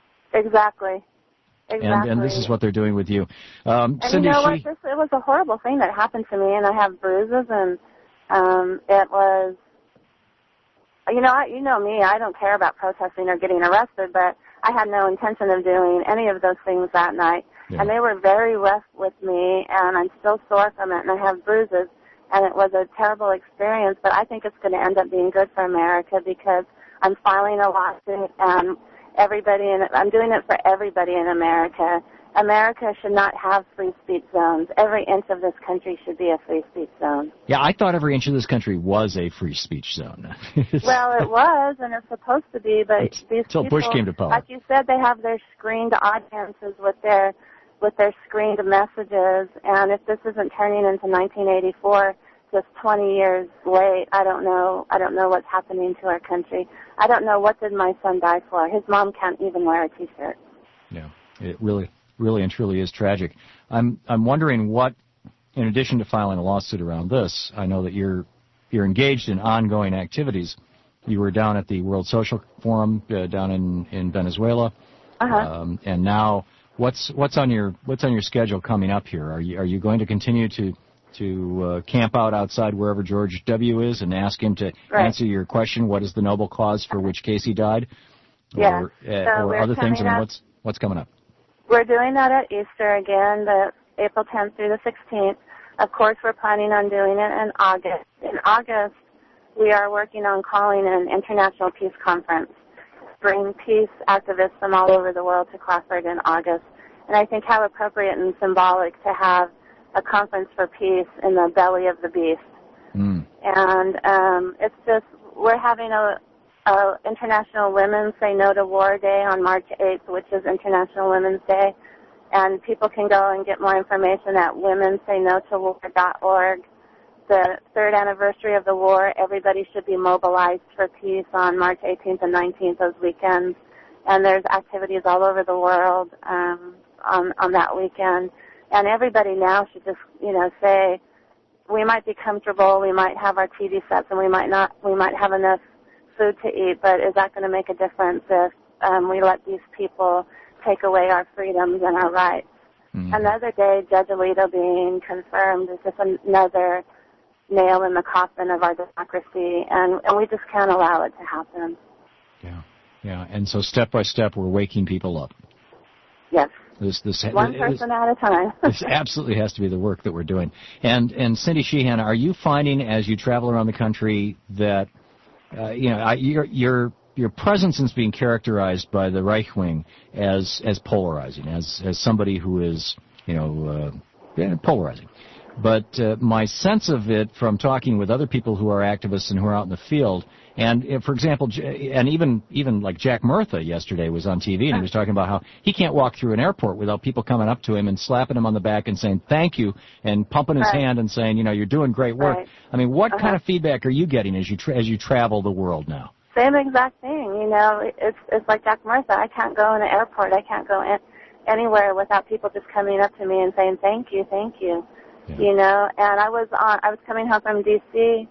Exactly. Exactly. And, and this is what they're doing with you. Um, And Cindy, you know she, what? This, it was a horrible thing that happened to me, and I have bruises, and um, it was, you know, I, you know me, I don't care about protesting or getting arrested, but I had no intention of doing any of those things that night. Yeah. And they were very rough with me, and I'm still sore from it, and I have bruises, and it was a terrible experience, but I think it's going to end up being good for America because I'm filing a lawsuit, and everybody, in, I'm doing it for everybody in America. America should not have free speech zones. Every inch of this country should be a free speech zone. yeah, I thought every inch of this country was a free speech zone. Well, it was, and it's supposed to be, but It's, these until people, Bush came to power. like you said, they have their screened audiences with their with their screened messages, and if this isn't turning into nineteen eighty-four, just twenty years late, I don't know. I don't know what's happening to our country. I don't know what did my son die for. His mom can't even wear a T-shirt. Yeah, it really, really and truly is tragic. I'm, I'm wondering what, in addition to filing a lawsuit around this, I know that you're, you're engaged in ongoing activities. You were down at the World Social Forum uh, down in, in Venezuela, Uh-huh. um, and now what's, what's on your, what's on your schedule coming up here? Are you, are you going to continue to, to uh, camp out outside wherever George W. is and ask him to Right. answer your question, what is the noble cause for which Casey died? Yeah. Or, uh, So or we're other things? I coming mean, up- what's, what's coming up? We're doing that at Easter again, the April tenth through the sixteenth. Of course, we're planning on doing it in August. In August, we are working on calling an international peace conference, bring peace activists from all over the world to Crawford in August. And I think how appropriate and symbolic to have a conference for peace in the belly of the beast. Mm. And um, it's just, we're having a, a International Women's Say No to War Day on March eighth, which is International Women's Day. And people can go and get more information at women say no to war dot org. The third anniversary of the war, everybody should be mobilized for peace on March eighteenth and nineteenth, those weekends. And there's activities all over the world um, on, on that weekend. And everybody now should just, you know, say, we might be comfortable, we might have our T V sets, and we might not, we might have enough food to eat, but is that going to make a difference if um, we let these people take away our freedoms and our rights? Mm-hmm. Another day, Judge Alito being confirmed is just another nail in the coffin of our democracy, and, and we just can't allow it to happen. Yeah, yeah, and so step by step, we're waking people up. Yes. This, this, One this, person at a time. This absolutely has to be the work that we're doing. And and Cindy Sheehan, are you finding as you travel around the country that uh, you know I, your your your presence is being characterized by the right wing as as polarizing, as as somebody who is you know uh, yeah, polarizing. But uh, my sense of it from talking with other people who are activists and who are out in the field, and uh, for example, J- and even even like Jack Murtha yesterday was on T V and he was talking about how he can't walk through an airport without people coming up to him and slapping him on the back and saying thank you and pumping his Right. hand and saying, you know, you're doing great work. Right. I mean, what Uh-huh. kind of feedback are you getting as you tra- as you travel the world now? Same exact thing, you know. It's it's like Jack Murtha. I can't go in an airport. I can't go in anywhere without people just coming up to me and saying thank you, thank you. Yeah. You know, and I was on. I was coming home from D C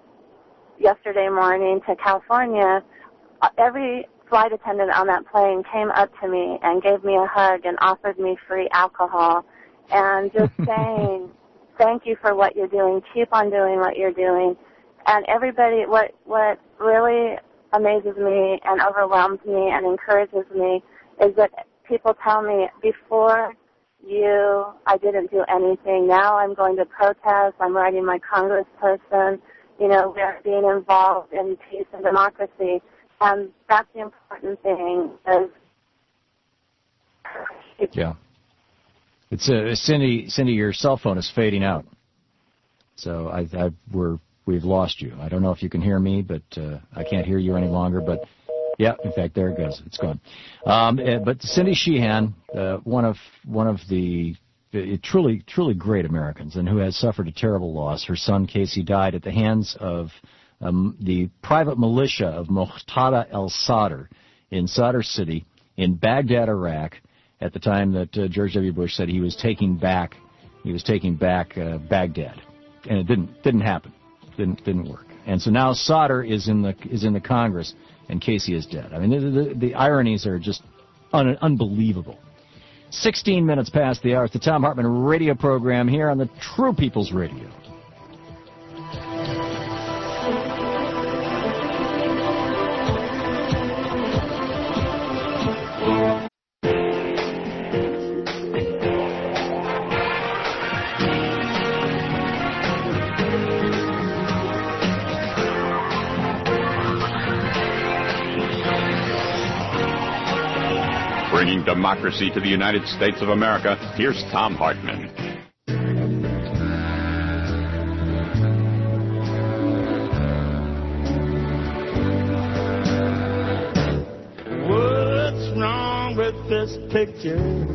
yesterday morning to California. Uh, Every flight attendant on that plane came up to me and gave me a hug and offered me free alcohol, and just saying thank you for what you're doing. Keep on doing what you're doing. And everybody, what what really amazes me and overwhelms me and encourages me is that people tell me before you, I didn't do anything. Now I'm going to protest. I'm writing my congressperson. You know, we're being involved in peace and democracy. And that's the important thing. Is Yeah. It's uh, Cindy. Cindy, your cell phone is fading out. So I, I we're we've lost you. I don't know if you can hear me, but uh, I can't hear you any longer. But yeah, in fact, there it goes. It's gone. Um, uh, but Cindy Sheehan, uh, one of one of the uh, truly truly great Americans, and who has suffered a terrible loss. Her son Casey died at the hands of um, the private militia of Muqtada al-Sadr in Sadr City in Baghdad, Iraq, at the time that uh, George W. Bush said he was taking back he was taking back uh, Baghdad, and it didn't didn't happen, didn't didn't work. And so now Sadr is in the is in the Congress, and Casey is dead. I mean, the, the, the ironies are just un, unbelievable. Sixteen minutes past the hour. It's the Thom Hartmann radio program here on the True People's Radio. Bringing democracy to the United States of America, here's Thom Hartmann. What's wrong with this picture?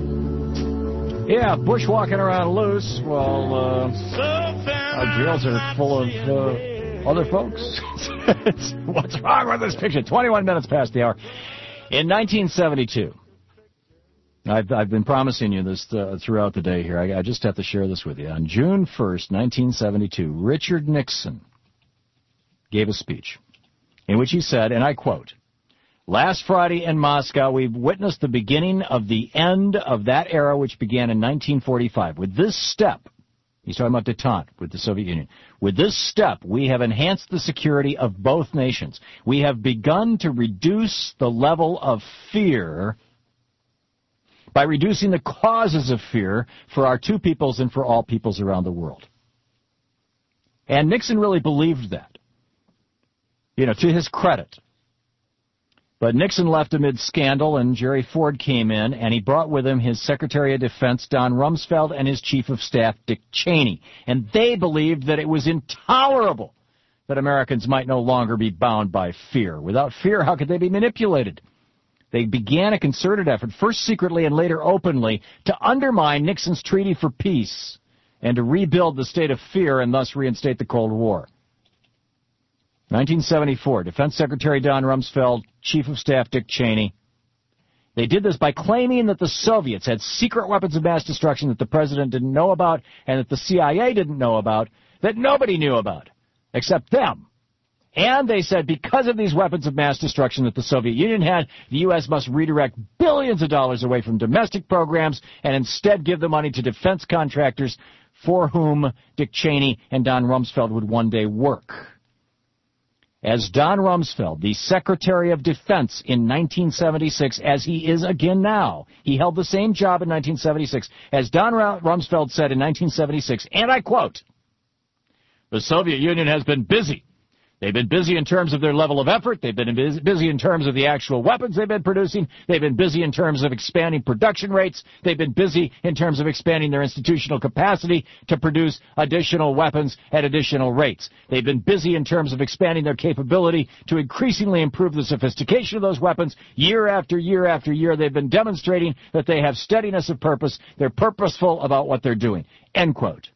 Yeah, Bush walking around loose while uh, our jails are full of uh, other folks. What's wrong with this picture? twenty-one minutes past the hour. In nineteen seventy-two, I've, I've been promising you this uh, throughout the day here. I, I just have to share this with you. On June first, nineteen seventy-two, Richard Nixon gave a speech in which he said, and I quote, "Last Friday in Moscow, we've witnessed the beginning of the end of that era which began in nineteen forty-five. With this step," he's talking about détente with the Soviet Union, "with this step, we have enhanced the security of both nations. We have begun to reduce the level of fear by reducing the causes of fear for our two peoples and for all peoples around the world." And Nixon really believed that, you know, to his credit. But Nixon left amid scandal, and Jerry Ford came in, and he brought with him his Secretary of Defense, Don Rumsfeld, and his Chief of Staff, Dick Cheney. And they believed that it was intolerable that Americans might no longer be bound by fear. Without fear, how could they be manipulated? They began a concerted effort, first secretly and later openly, to undermine Nixon's Treaty for Peace and to rebuild the state of fear and thus reinstate the Cold War. nineteen seventy-four, Defense Secretary Don Rumsfeld, Chief of Staff Dick Cheney. They did this by claiming that the Soviets had secret weapons of mass destruction that the President didn't know about and that the C I A didn't know about, that nobody knew about, except them. And they said because of these weapons of mass destruction that the Soviet Union had, the U S must redirect billions of dollars away from domestic programs and instead give the money to defense contractors for whom Dick Cheney and Don Rumsfeld would one day work. As Don Rumsfeld, the Secretary of Defense in nineteen seventy-six, as he is again now, he held the same job in nineteen seventy-six, as Don Rumsfeld said in nineteen seventy-six, and I quote, "The Soviet Union has been busy. They've been busy in terms of their level of effort. They've been busy in terms of the actual weapons they've been producing. They've been busy in terms of expanding production rates. They've been busy in terms of expanding their institutional capacity to produce additional weapons at additional rates. They've been busy in terms of expanding their capability to increasingly improve the sophistication of those weapons. Year after year after year, they've been demonstrating that they have steadiness of purpose. They're purposeful about what they're doing." End quote.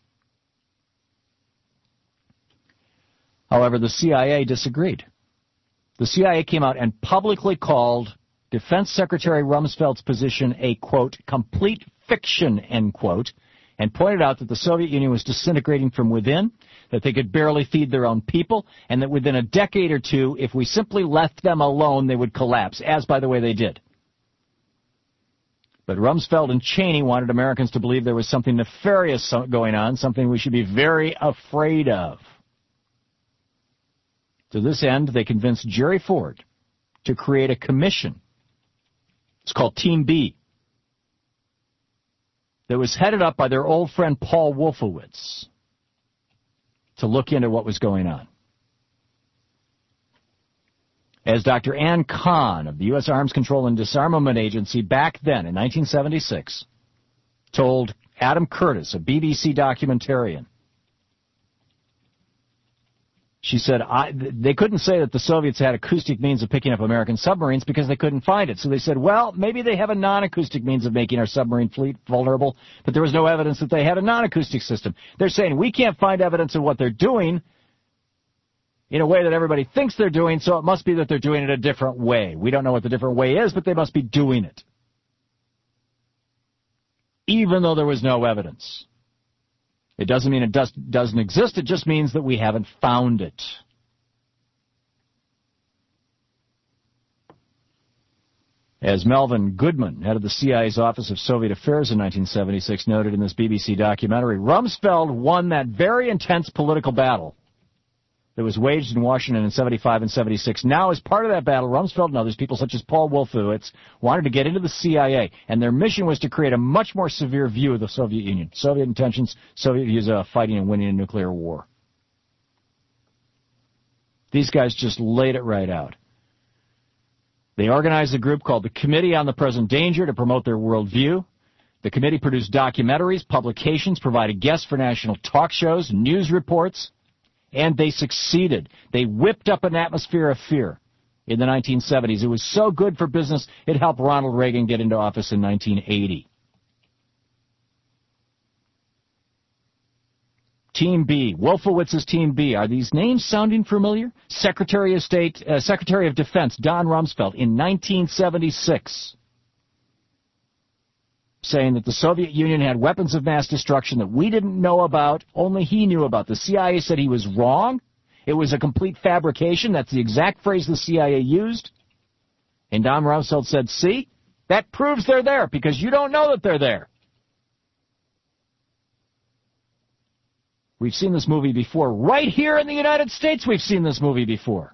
However, the C I A disagreed. The C I A came out and publicly called Defense Secretary Rumsfeld's position a, quote, complete fiction, end quote, and pointed out that the Soviet Union was disintegrating from within, that they could barely feed their own people, and that within a decade or two, if we simply left them alone, they would collapse, as, by the way, they did. But Rumsfeld and Cheney wanted Americans to believe there was something nefarious going on, something we should be very afraid of. To this end, they convinced Jerry Ford to create a commission. It's called Team B. That was headed up by their old friend Paul Wolfowitz to look into what was going on. As Doctor Ann Kahn of the U S Arms Control and Disarmament Agency back then in nineteen seventy-six told Adam Curtis, a B B C documentarian. She said I, they couldn't say that the Soviets had acoustic means of picking up American submarines because they couldn't find it. So they said, well, maybe they have a non-acoustic means of making our submarine fleet vulnerable, but there was no evidence that they had a non-acoustic system. They're saying we can't find evidence of what they're doing in a way that everybody thinks they're doing, so it must be that they're doing it a different way. We don't know what the different way is, but they must be doing it, even though there was no evidence. It doesn't mean it does, doesn't exist. It just means that we haven't found it. As Melvin Goodman, head of the C I A's Office of Soviet Affairs in nineteen seventy-six, noted in this B B C documentary, Rumsfeld won that very intense political battle that was waged in Washington in seventy-five and seventy-six. Now, as part of that battle, Rumsfeld and others, people such as Paul Wolfowitz, wanted to get into the C I A, and their mission was to create a much more severe view of the Soviet Union, Soviet intentions, Soviet views of fighting and winning a nuclear war. These guys just laid it right out. They organized a group called the Committee on the Present Danger to promote their worldview. The committee produced documentaries, publications, provided guests for national talk shows, news reports. And they succeeded. They whipped up an atmosphere of fear in the nineteen seventies. It was so good for business, it helped Ronald Reagan get into office in nineteen eighty. Team B, Wolfowitz's Team B. Are these names sounding familiar? Secretary of State, uh, Secretary of Defense Don Rumsfeld in nineteen seventy-six. Saying that the Soviet Union had weapons of mass destruction that we didn't know about, only he knew about. The C I A said he was wrong. It was a complete fabrication. That's the exact phrase the C I A used. And Don Rumsfeld said, see, that proves they're there because you don't know that they're there. We've seen this movie before. Right here in the United States, we've seen this movie before.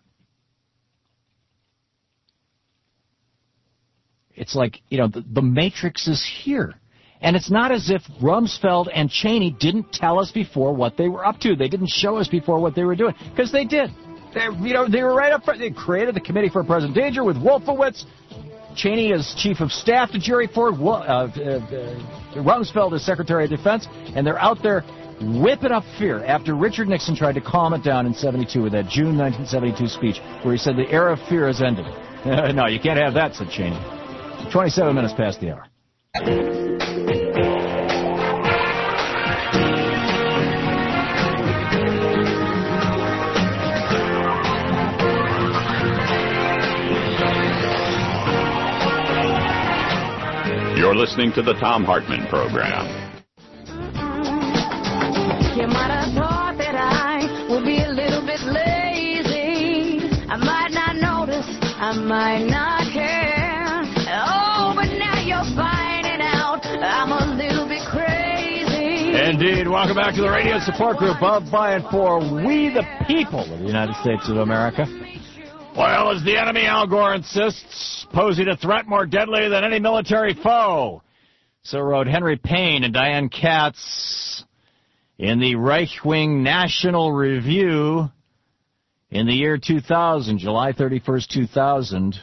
It's like, you know, the, the Matrix is here. And it's not as if Rumsfeld and Cheney didn't tell us before what they were up to. They didn't show us before what they were doing. Because they did. They, you know, they were right up front. They created the Committee for Present Danger with Wolfowitz. Cheney is Chief of Staff to Jerry Ford. Uh, uh, uh, Rumsfeld is Secretary of Defense. And they're out there whipping up fear after Richard Nixon tried to calm it down in seventy-two with that June nineteen seventy-two speech where he said the era of fear has ended. No, you can't have that, said Cheney. twenty-seven minutes past the hour. You're listening to the Thom Hartmann Program. You might have thought that I would be a little bit lazy. I might not notice, I might not care. Oh, but now you're finding out I'm a little bit crazy. Indeed. Welcome back to the radio support group of, by, and for we the people of the United States of America. Oil is the enemy, Al Gore insists, posing a threat more deadly than any military foe. So wrote Henry Payne and Diane Katz in the Reichswing National Review in the year two thousand, July thirty-first, two thousand.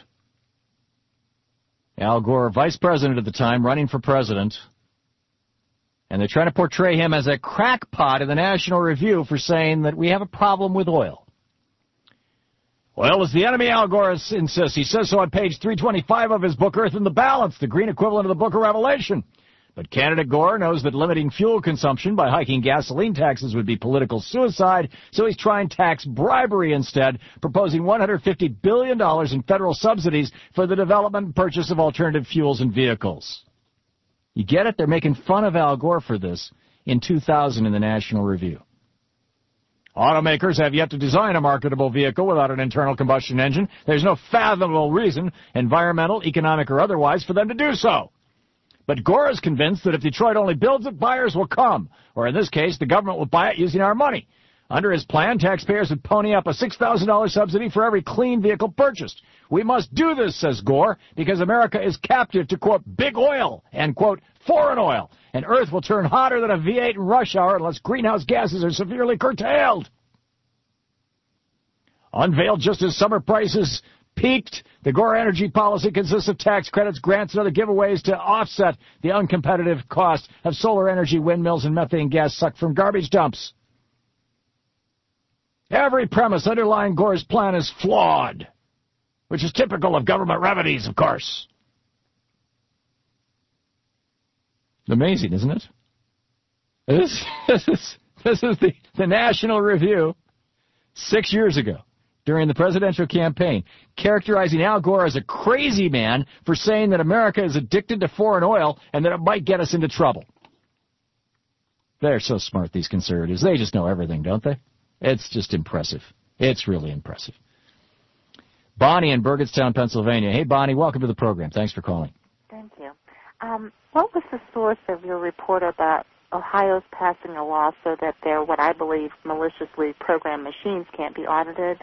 Al Gore, vice president at the time, running for president. And they're trying to portray him as a crackpot in the National Review for saying that we have a problem with oil. Oil is the enemy, Al Gore insists. He says so on page three twenty-five of his book, Earth in the Balance, the green equivalent of the Book of Revelation. But candidate Gore knows that limiting fuel consumption by hiking gasoline taxes would be political suicide, so he's trying tax bribery instead, proposing one hundred fifty billion dollars in federal subsidies for the development and purchase of alternative fuels and vehicles. You get it? They're making fun of Al Gore for this in two thousand in the National Review. Automakers have yet to design a marketable vehicle without an internal combustion engine. There's no fathomable reason, environmental, economic, or otherwise, for them to do so. But Gore is convinced that if Detroit only builds it, buyers will come. Or in this case, the government will buy it using our money. Under his plan, taxpayers would pony up a six thousand dollars subsidy for every clean vehicle purchased. We must do this, says Gore, because America is captive to, quote, big oil and, quote, foreign oil. And Earth will turn hotter than a V eight in rush hour unless greenhouse gases are severely curtailed. Unveiled just as summer prices peaked. The Gore energy policy consists of tax credits, grants, and other giveaways to offset the uncompetitive cost of solar energy, windmills, and methane gas sucked from garbage dumps. Every premise underlying Gore's plan is flawed, which is typical of government remedies, of course. Amazing, isn't it? This, this is, this is the, the National Review six years ago during the presidential campaign, characterizing Al Gore as a crazy man for saying that America is addicted to foreign oil and that it might get us into trouble. They're so smart, these conservatives. They just know everything, don't they? It's just impressive. It's really impressive. Bonnie in Burgettstown, Pennsylvania. Hey, Bonnie, welcome to the program. Thanks for calling. Thank you. Um, what was the source of your report about Ohio's passing a law so that their, what I believe, maliciously programmed machines can't be audited?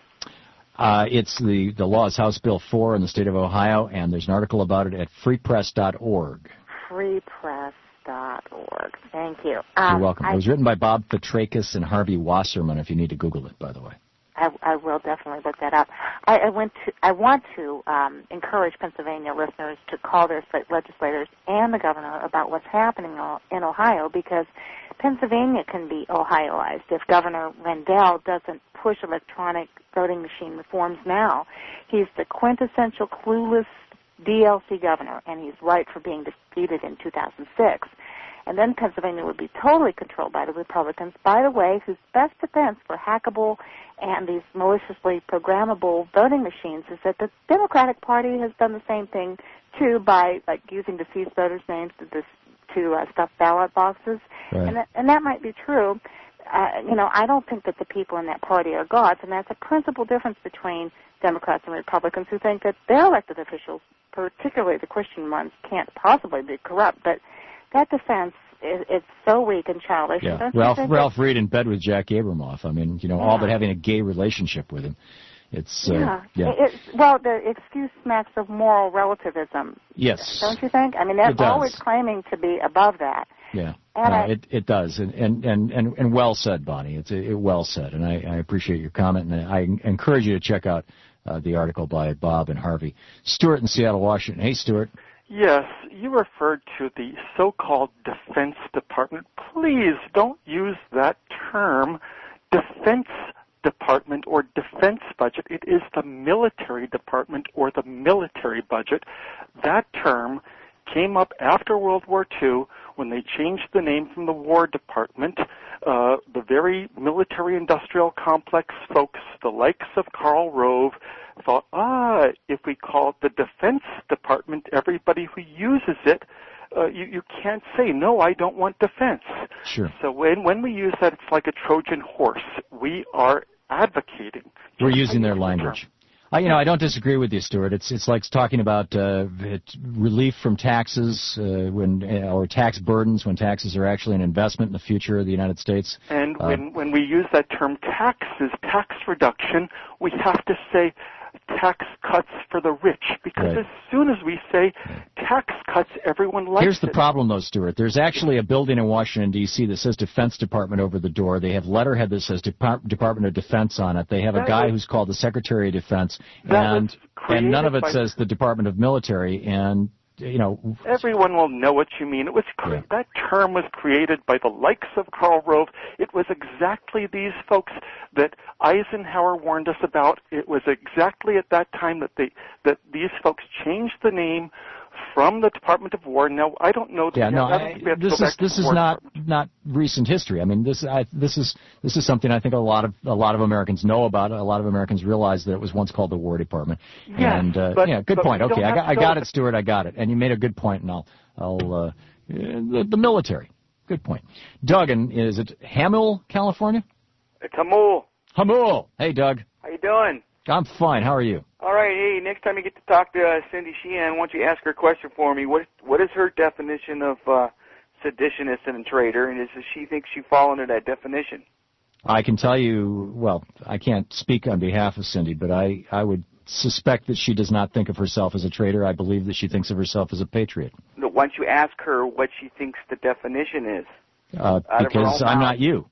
Uh, it's the, the law is House Bill four in the state of Ohio, and there's an article about it at free press dot org. free press dot org. Thank you. Um, You're welcome. I, it was written by Bob Petrakis and Harvey Wasserman, if you need to Google it, by the way. I, I will definitely look that up. I, I went to. I want to um, encourage Pennsylvania listeners to call their state legislators and the governor about what's happening in Ohio, because Pennsylvania can be Ohioized if Governor Rendell doesn't push electronic voting machine reforms now. He's the quintessential clueless D L C governor, and he's right for being defeated in two thousand six. And then Pennsylvania would be totally controlled by the Republicans, by the way, whose best defense for hackable and these maliciously programmable voting machines is that the Democratic Party has done the same thing, too, by like using deceased voters' names to, dis, to uh, stuff ballot boxes. Right. And, that, and that might be true. Uh, you know, I don't think that the people in that party are gods, and that's a principal difference between Democrats and Republicans who think that their elected officials, particularly the Christian ones, can't possibly be corrupt. But that defense is it's so weak and childish. Yeah, Don't Ralph you think Ralph that, Reed in bed with Jack Abramoff. I mean, you know, Yeah. all but having a gay relationship with him. It's uh, yeah. yeah. It, it, well, the excuse smacks of moral relativism. Yes. Don't you think? I mean, they're It does. always claiming to be above that. Yeah, And no, I- it it does, and and and and, and well said, Bonnie. It's it, well said, and I, I appreciate your comment, and I encourage you to check out uh, the article by Bob and Harvey. Stuart in Seattle, Washington. Hey, Stuart. Yes, you referred to the so-called Defense Department. Please don't use that term, Defense Department or Defense Budget. It is the Military Department or the military budget. That term came up after World War Two when they changed the name from the War Department. Uh, the very military-industrial complex folks, the likes of Karl Rove, thought, ah, if we call it the Defense Department, everybody who uses it, uh, you, you can't say, no, I don't want defense. Sure. So when, when we use that, it's like a Trojan horse. We are advocating. We're using their language. I, you know, I don't disagree with you, Stuart. It's it's like talking about uh, it, relief from taxes uh, when uh, or tax burdens when taxes are actually an investment in the future of the United States. And Uh, when, when we use that term taxes, tax reduction, we have to say tax cuts for the rich, because Right. as soon as we say tax cuts, everyone likes Here's the it. problem, though, Stuart. There's actually a building in Washington, D C that says Defense Department over the door. They have letterhead that says Depart- Department of Defense on it. They have a That guy was- who's called the Secretary of Defense, That and was and none of it created by- says the Department of Military. And you know, Everyone will know what you mean. It was cre- Yeah. That term was created by the likes of Karl Rove. It was exactly these folks that Eisenhower warned us about. It was exactly at that time that they that these folks changed the name from the Department of War. Now, I don't know. yeah, no, I don't I, think we have to this go is back to this the is War not not recent history. I mean, this I, this is this is something I think a lot of a lot of Americans know about. A lot of Americans realize that it was once called the War Department. Yes, and uh, but- yeah, good but point. we don't Okay, I have got to I go got to- it, Stuart. I got it. And you made a good point, and I'll I'll uh, the, the military. Good point. Doug, and is it Hamill, California? It's Hamul. Hamul. Hey, Doug. How you doing? I'm fine. How are you? All right. Hey, next time you get to talk to uh, Cindy Sheehan, why don't you ask her a question for me? What What is her definition of uh, seditionist and traitor, and does she think she fall under that definition? I can tell you, well, I can't speak on behalf of Cindy, but I, I would suspect that she does not think of herself as a traitor. I believe that she thinks of herself as a patriot. No, why don't you ask her what she thinks the definition is? Uh, Out of her because own I'm mouth. not you.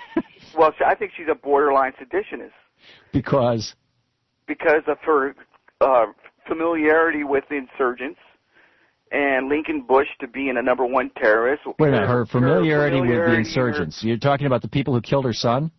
Well, I think she's a borderline seditionist Because, because of her uh, familiarity with the insurgents, and Lincoln Bush to being a number one terrorist. Wait a minute, her familiarity, her familiarity with the insurgents. You're talking about the people who killed her son?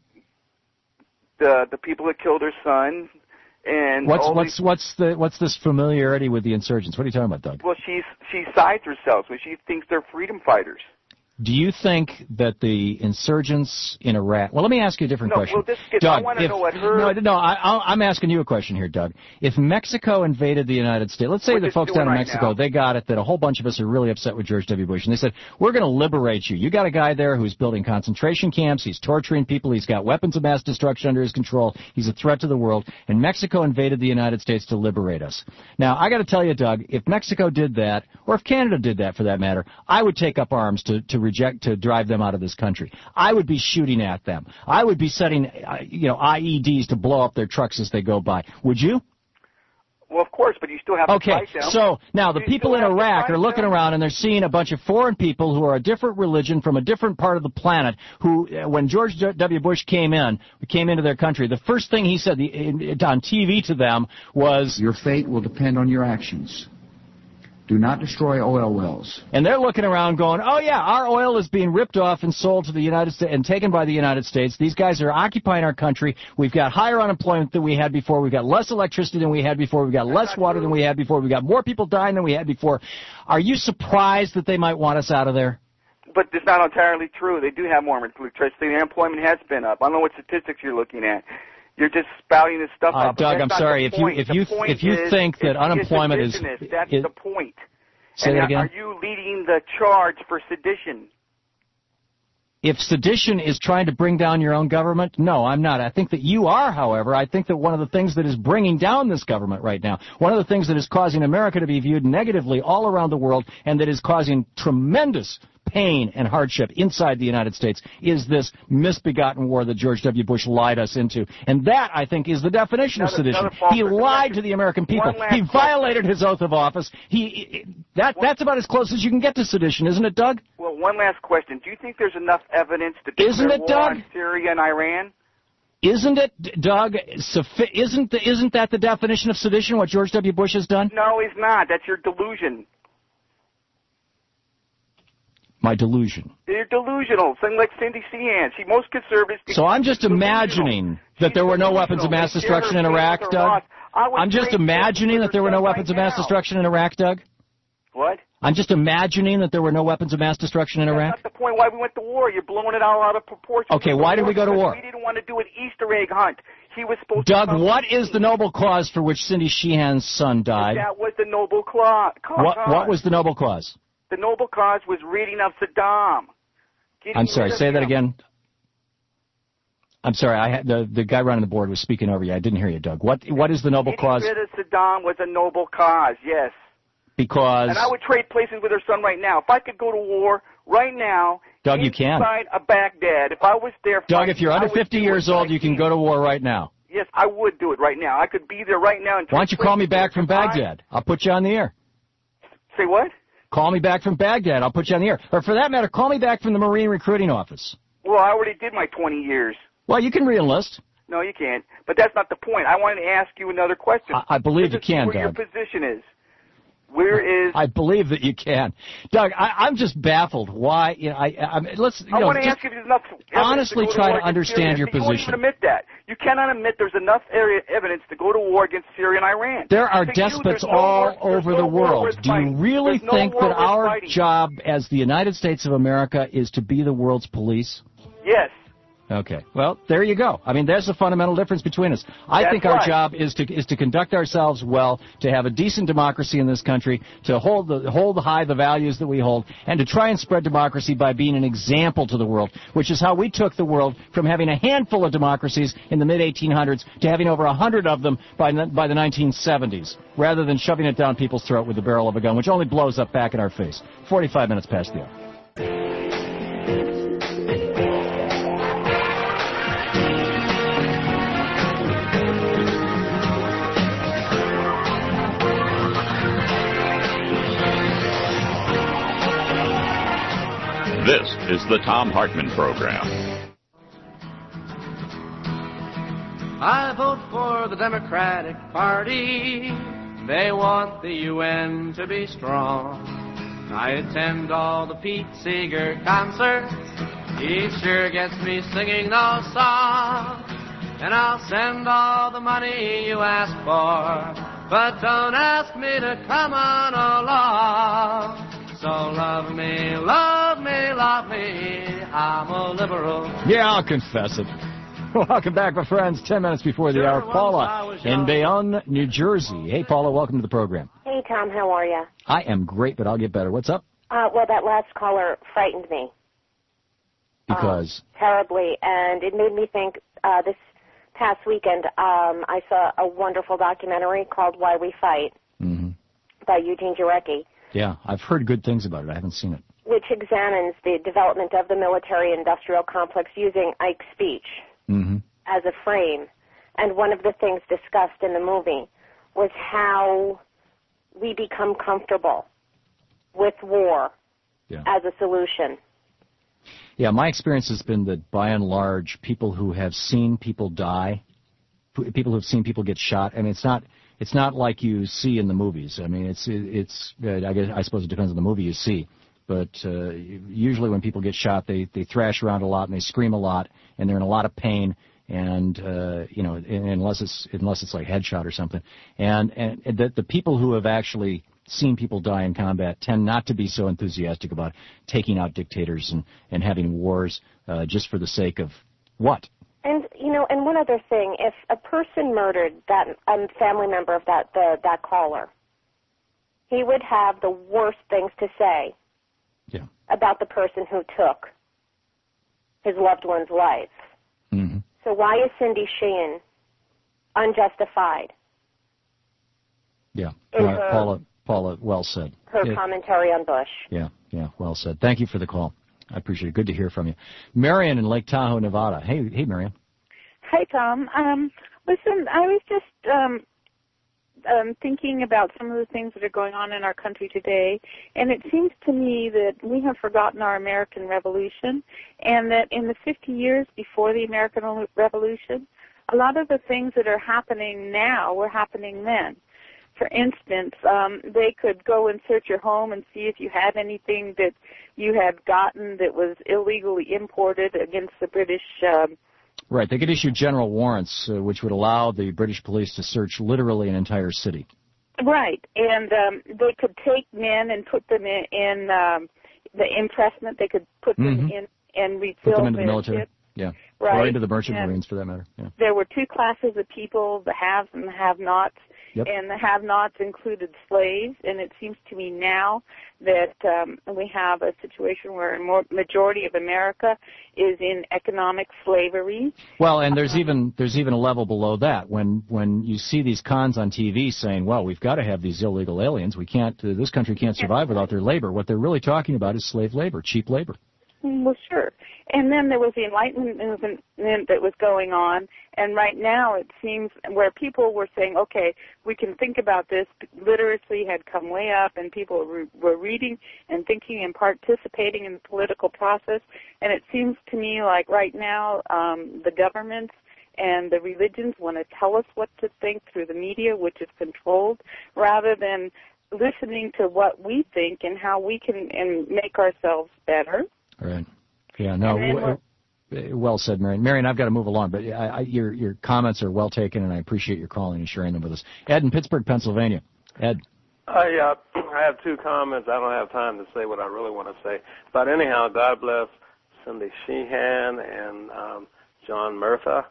The the people that killed her son, and What's all what's these, what's the what's this familiarity with the insurgents? What are you talking about, Doug? well, she's she sides herself, so she thinks they're freedom fighters. Do you think that the insurgents in Iraq... Well, let me ask you a different No, question. well, this gets, Doug, I want to if, know what her... No, no I, I- I'm asking you a question here, Doug. If Mexico invaded the United States... Let's say What the it's folks doing down in right Mexico, now. they got it, that a whole bunch of us are really upset with George W. Bush, and they said, we're going to liberate you. You got a guy there who's building concentration camps, he's torturing people, he's got weapons of mass destruction under his control, he's a threat to the world, and Mexico invaded the United States to liberate us. Now, I got to tell you, Doug, if Mexico did that, or if Canada did that for that matter, I would take up arms to, to reject, to drive them out of this country. I would be shooting at them. I would be setting, uh, you know, I E Ds to blow up their trucks as they go by. Would you? Well, of course, but you still have to Okay, fight them. so now the You people in still have to Iraq fight are looking them. around and they're seeing a bunch of foreign people who are a different religion from a different part of the planet who, uh, when George W. Bush came in, came into their country, the first thing he said the, in, on T V to them was, Your fate will depend on your actions. Do not destroy oil wells. and they're looking around going, oh yeah, our oil is being ripped off and sold to the United States and taken by the United States. These guys are occupying our country. We've got higher unemployment than we had before. We've got less electricity than we had before. We've got less water than we had before. We've got more people dying than we had before. Are you surprised that they might want us out of there? But it's not entirely true. They do have more electricity. The unemployment has been up. I don't know what statistics you're looking at. You're just spouting this stuff Uh, out. but Doug, that's I'm not sorry. the If you point. if The you point if you is, think that it's- unemployment it's is, seditionist. That's is the point. Say and that are- again? Are you leading the charge for sedition? If sedition is trying to bring down your own government, no, I'm not. I think that you are, however. I think that one of the things that is bringing down this government right now, one of the things that is causing America to be viewed negatively all around the world and that is causing tremendous pain and hardship inside the United States is this misbegotten war that George W. Bush lied us into. And that, I think, is the definition of Another- sedition. another false He lied to the American people. One last He violated his oth of office. He that That's about as close as you can get to sedition, isn't it, Doug? Well, one last question. Do you think there's enough evidence to declare Isn't it, war Doug? on Syria and Iran? Isn't it, Doug, suffi- isn't, the, isn't that the definition of sedition, what George W. Bush has done? No, he's not. That's your delusion. My delusion. You're delusional. Something like Cindy Sheehan. She most conservatives. So I'm just delusional. imagining that there were no weapons of mass They share destruction in her Iraq, faith with Doug? Ross. I would I'm just trade imagining that there were no right weapons of mass now. destruction in Iraq, Doug? What? I'm just imagining that there were no weapons of mass destruction in Iraq? That's not the point why we went to war. You're blowing it all out of proportion. Okay, why did we go to war? We didn't want to do an Easter egg hunt. He was supposed Doug, to come what is the noble cause for which Cindy Sheehan's son died? That was the noble cause. What, what was the noble cause? The noble cause was ridding of Saddam. Getting I'm sorry, rid of say that him. again. I'm sorry, I had, the, the guy running the board was speaking over you. I didn't hear you, Doug. What What is the noble Getting cause? rid of Saddam was a noble cause, yes. Because... And I would trade places with her son right now. If I could go to war right now, Doug, you can. inside of Baghdad, if I was there... Doug, fighting, if you're I under would fifty do years it old, right you can go to war right now. Yes, I would do it right now. I could be there right now. And Why don't you call me back from Baghdad? I'll put you on the air. Say what? Call me back from Baghdad. I'll put you on the air. Or for that matter, call me back from the Marine Recruiting Office. Well, I already did my twenty years. Well, you can re-enlist. No, you can't. But that's not the point. I wanted to ask you another question. I, I believe you This is can, where Doug. your position is. Where is... I believe that you can, Doug. I, I'm just baffled. Why? You know, I, I mean, let's. You I know, want to just ask you if there's enough evidence honestly to go to try war to against understand Syria. your You won't position. even admit that. You cannot admit there's enough area evidence to go to war against Syria and Iran. There are To you, despots there's no all war- there's over no the war world. worth Do you fighting. really There's no think war that worth our fighting. job as the United States of America is to be the world's police? Yes. Okay. Well, there you go. I mean, there's the fundamental difference between us. I That's think our right. job is to is to conduct ourselves well, to have a decent democracy in this country, to hold the hold high the values that we hold, and to try and spread democracy by being an example to the world, which is how we took the world from having a handful of democracies in the mid eighteen hundreds to having over a hundred of them by by the nineteen seventies, rather than shoving it down people's throat with the barrel of a gun, which only blows up back in our face. forty-five minutes past the hour. This is the Tom Hartman Program. I vote for the Democratic Party. They want the U N to be strong. I attend all the Pete Seeger concerts. He sure gets me singing those songs. And I'll send all the money you ask for. But don't ask me to come on along. So love me, love me, love me. I'm a liberal. Yeah, I'll confess it. Welcome back, my friends. Ten minutes before the hour. Paula in Bayonne, New Jersey. Hey, Paula, welcome to the program. Hey, Tom, how are you? I am great, but I'll get better. What's up? Uh, well, that last caller frightened me. Because? Um, terribly, and it made me think uh, this past weekend um, I saw a wonderful documentary called Why We Fight Mm-hmm. by Eugene Jarecki, Yeah, I've heard good things about it. I haven't seen it. which examines the development of the military-industrial complex using Ike's speech Mm-hmm. as a frame. And one of the things discussed in the movie was how we become comfortable with war Yeah. as a solution. Yeah, my experience has been that by and large, people who have seen people die, p- people who have seen people get shot, and it's not it's not like you see in the movies. I mean, it's it's uh, I guess I suppose it depends on the movie you see, but uh, usually when people get shot, they they thrash around a lot and they scream a lot and they're in a lot of pain. And uh, you know, unless it's unless it's like headshot or something, and and the the people who have actually seen people die in combat tend not to be so enthusiastic about taking out dictators and, and having wars uh, just for the sake of what? And you know, and one other thing: if a person murdered that a family member of that the, that caller, he would have the worst things to say yeah. about the person who took his loved one's life. Mm-hmm. So why is Cindy Sheehan unjustified? Yeah, In uh, her- Paula. Paula, well said. Her Yeah. commentary on Bush. Yeah, yeah, well said. Thank you for the call. I appreciate it. Good to hear from you. Marion in Lake Tahoe, Nevada. Hey, hey, Marion. Hi, Tom. Um, listen, I was just um, um, thinking about some of the things that are going on in our country today, and it seems to me that we have forgotten our American Revolution, and that in the fifty years before the American Revolution, a lot of the things that are happening now were happening then. For instance, um, they could go and search your home and see if you had anything that you had gotten that was illegally imported against the British. Um, Right, they could issue general warrants, uh, which would allow the British police to search literally an entire city. right, and um, they could take men and put them in, in um, the impressment. They could put them Mhm. in and refill Put them into the their military. ships. Yeah. Right. Or into the merchant And marines, for that matter. Yeah. There were two classes of people, the haves and the have-nots. Yep. And the have-nots included slaves, and it seems to me now that um, we have a situation where a more majority of America is in economic slavery. Well, and there's even there's even a level below that when when you see these cons on T V saying, "Well, we've got to have these illegal aliens. We can't. Uh, this country can't survive without their labor." What they're really talking about is slave labor, cheap labor. Well, sure. And then there was the Enlightenment movement that was going on, and right now it seems where people were saying, okay, we can think about this. Literacy had come way up, and people were, were reading and thinking and participating in the political process, and it seems to me like right now um, the governments and the religions want to tell us what to think through the media, which is controlled, rather than listening to what we think and how we can and make ourselves better. Right. Yeah. No. And then W- well said, Marion. Marion, I've got to move along, but I, I, your your comments are well taken, and I appreciate your calling and sharing them with us. Ed in Pittsburgh, Pennsylvania. Ed. I uh, I have two comments. I don't have time to say what I really want to say, but anyhow, God bless Cindy Sheehan and um, John Murtha,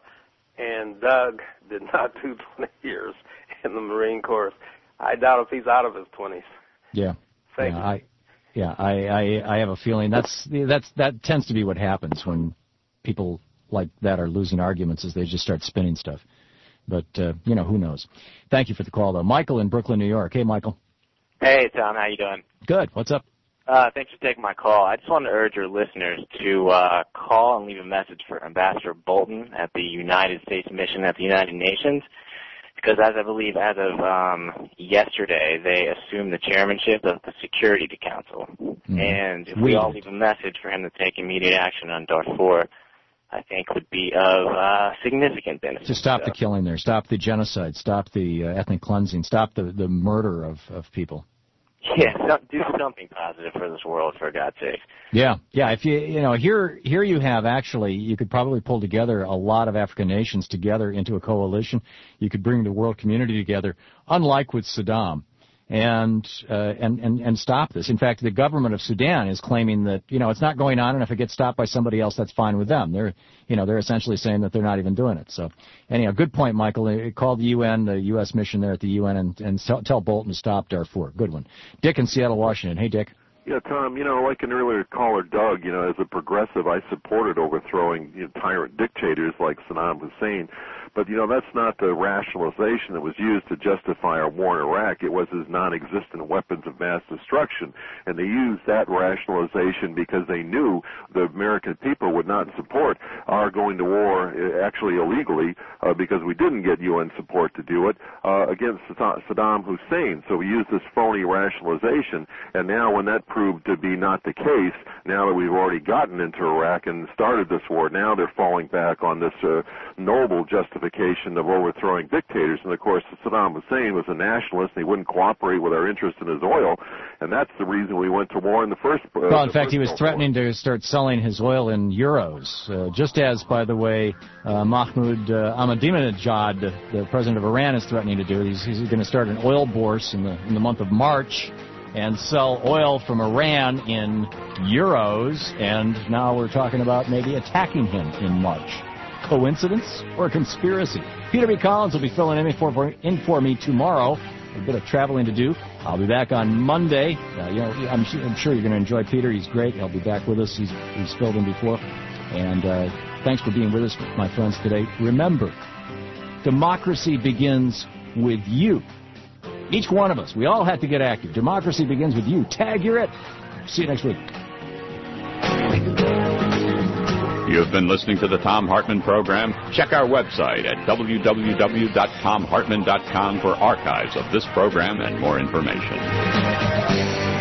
and Doug did not do twenty years in the Marine Corps. I doubt if he's out of his twenties. Yeah. Thank yeah, you. I, yeah, I, I, I have a feeling that's that's that tends to be what happens when people like that are losing arguments, is they just start spinning stuff. But uh, you know, who knows? Thank you for the call, though. Michael in Brooklyn, New York. Hey, Michael. Hey, Tom. How you doing? Good. What's up? Uh, thanks for taking my call. I just want to urge your listeners to uh, call and leave a message for Ambassador Bolton at the United States Mission at the United Nations, because as I believe as of um, yesterday, they assumed the chairmanship of the Security Council. Mm-hmm. And if We we all did. leave a message for him to take immediate action on Darfur, I think would be of uh, significant benefit. To stop so. the killing there, stop the genocide, stop the uh, ethnic cleansing, stop the, the murder of, of people. Yeah, so, do something positive for this world, for God's sake. Yeah, yeah. If you you know here here you have actually you could probably pull together a lot of African nations together into a coalition. You could bring the world community together, unlike with Saddam, and uh, and and and stop this. In fact, the government of Sudan is claiming that you know it's not going on, and if it gets stopped by somebody else, that's fine with them. They're you know they're essentially saying that they're not even doing it. So anyhow, good point, Michael. Call the U N, the U S mission there at the U N, and and tell, tell Bolton to stop Darfur. Good one. Dick in Seattle, Washington. Hey, Dick. Yeah, Tom, you know, like an earlier caller, Doug, you know, as a progressive, I supported overthrowing you know, tyrant dictators like Saddam Hussein. But, you know, that's not the rationalization that was used to justify our war in Iraq. It was his non-existent weapons of mass destruction. And they used that rationalization because they knew the American people would not support our going to war actually illegally uh, because we didn't get U N support to do it uh, against Saddam Hussein. So we used this phony rationalization. And now when that proved to be not the case, now that we've already gotten into Iraq and started this war, now they're falling back on this uh, noble justification of overthrowing dictators. And of course, Saddam Hussein was a nationalist and he wouldn't cooperate with our interest in his oil, and that's the reason we went to war in the first place. Uh, well, in fact, he was threatening war. to start selling his oil in euros, uh, just as, by the way, uh, Mahmoud uh, Ahmadinejad, the, the president of Iran, is threatening to do. He's, he's going to start an oil bourse in the in the month of March and sell oil from Iran in euros, and now we're talking about maybe attacking him in March. Coincidence or conspiracy? Peter B. Collins will be filling in for, in for me tomorrow. A bit of traveling to do. I'll be back on Monday. Uh, you know, I'm, I'm sure you're going to enjoy Peter. He's great. He'll be back with us. He's, he's filled in before. And uh, thanks for being with us, my friends, today. Remember, democracy begins with you. Each one of us. We all have to get active. Democracy begins with you. Tag, you're it. See you next week. You've been listening to the Thom Hartmann Program. Check our website at w w w dot thom hartmann dot com for archives of this program and more information.